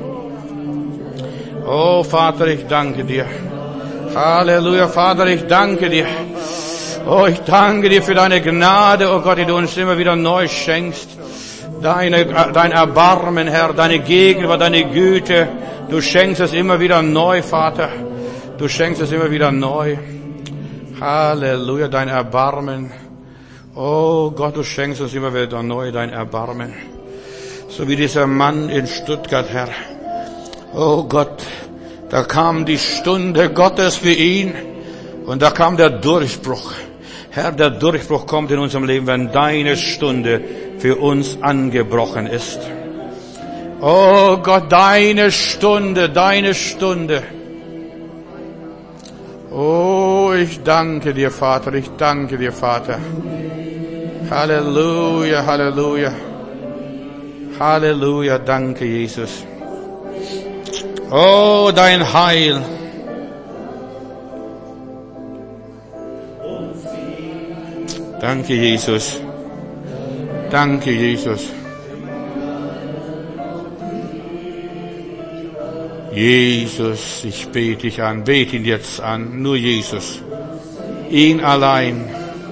Oh, Vater, ich danke dir. Halleluja, Vater, ich danke dir. Oh, ich danke dir für deine Gnade, oh Gott, die du uns immer wieder neu schenkst. Dein Erbarmen, Herr, deine Gegenwart, deine Güte. Du schenkst es immer wieder neu, Vater. Du schenkst es immer wieder neu. Halleluja, dein Erbarmen. Oh Gott, du schenkst uns immer wieder neu dein Erbarmen. So wie dieser Mann in Stuttgart, Herr. Oh Gott, da kam die Stunde Gottes für ihn und da kam der Durchbruch. Herr, der Durchbruch kommt in unserem Leben, wenn deine Stunde für uns angebrochen ist. Oh Gott, deine Stunde, deine Stunde. Oh, ich danke dir, Vater, ich danke dir, Vater. Halleluja, Halleluja. Halleluja, danke, Jesus. Oh, dein Heil. Danke, Jesus. Danke, Jesus. Jesus, ich bete dich an, bete ihn jetzt an, nur Jesus. Ihn allein.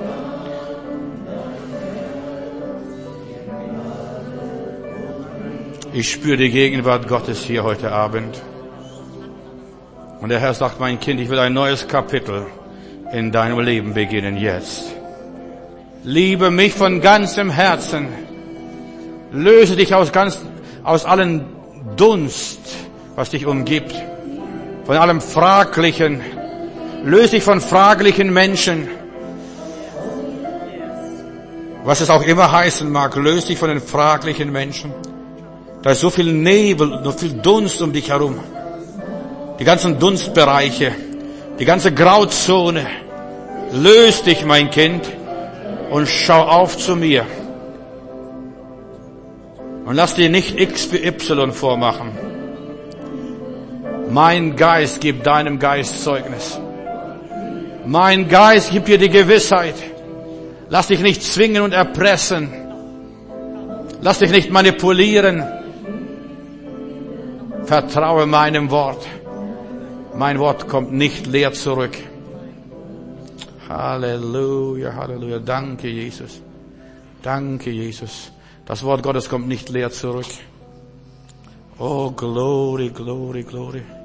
Ich spüre die Gegenwart Gottes hier heute Abend. Und der Herr sagt, mein Kind, ich will ein neues Kapitel in deinem Leben beginnen jetzt. Liebe mich von ganzem Herzen. Löse dich aus allen Dunst, was dich umgibt. Von allem Fraglichen. Löse dich von fraglichen Menschen. Was es auch immer heißen mag, löse dich von den fraglichen Menschen. Da ist so viel Nebel, so viel Dunst um dich herum. Die ganzen Dunstbereiche, die ganze Grauzone. Löse dich, mein Kind, und schau auf zu mir. Und lass dir nicht X für Y vormachen. Mein Geist gibt deinem Geist Zeugnis. Mein Geist gibt dir die Gewissheit. Lass dich nicht zwingen und erpressen. Lass dich nicht manipulieren. Vertraue meinem Wort. Mein Wort kommt nicht leer zurück. Halleluja, Halleluja. Danke, Jesus. Danke, Jesus. Das Wort Gottes kommt nicht leer zurück. Oh, Glory, Glory, Glory.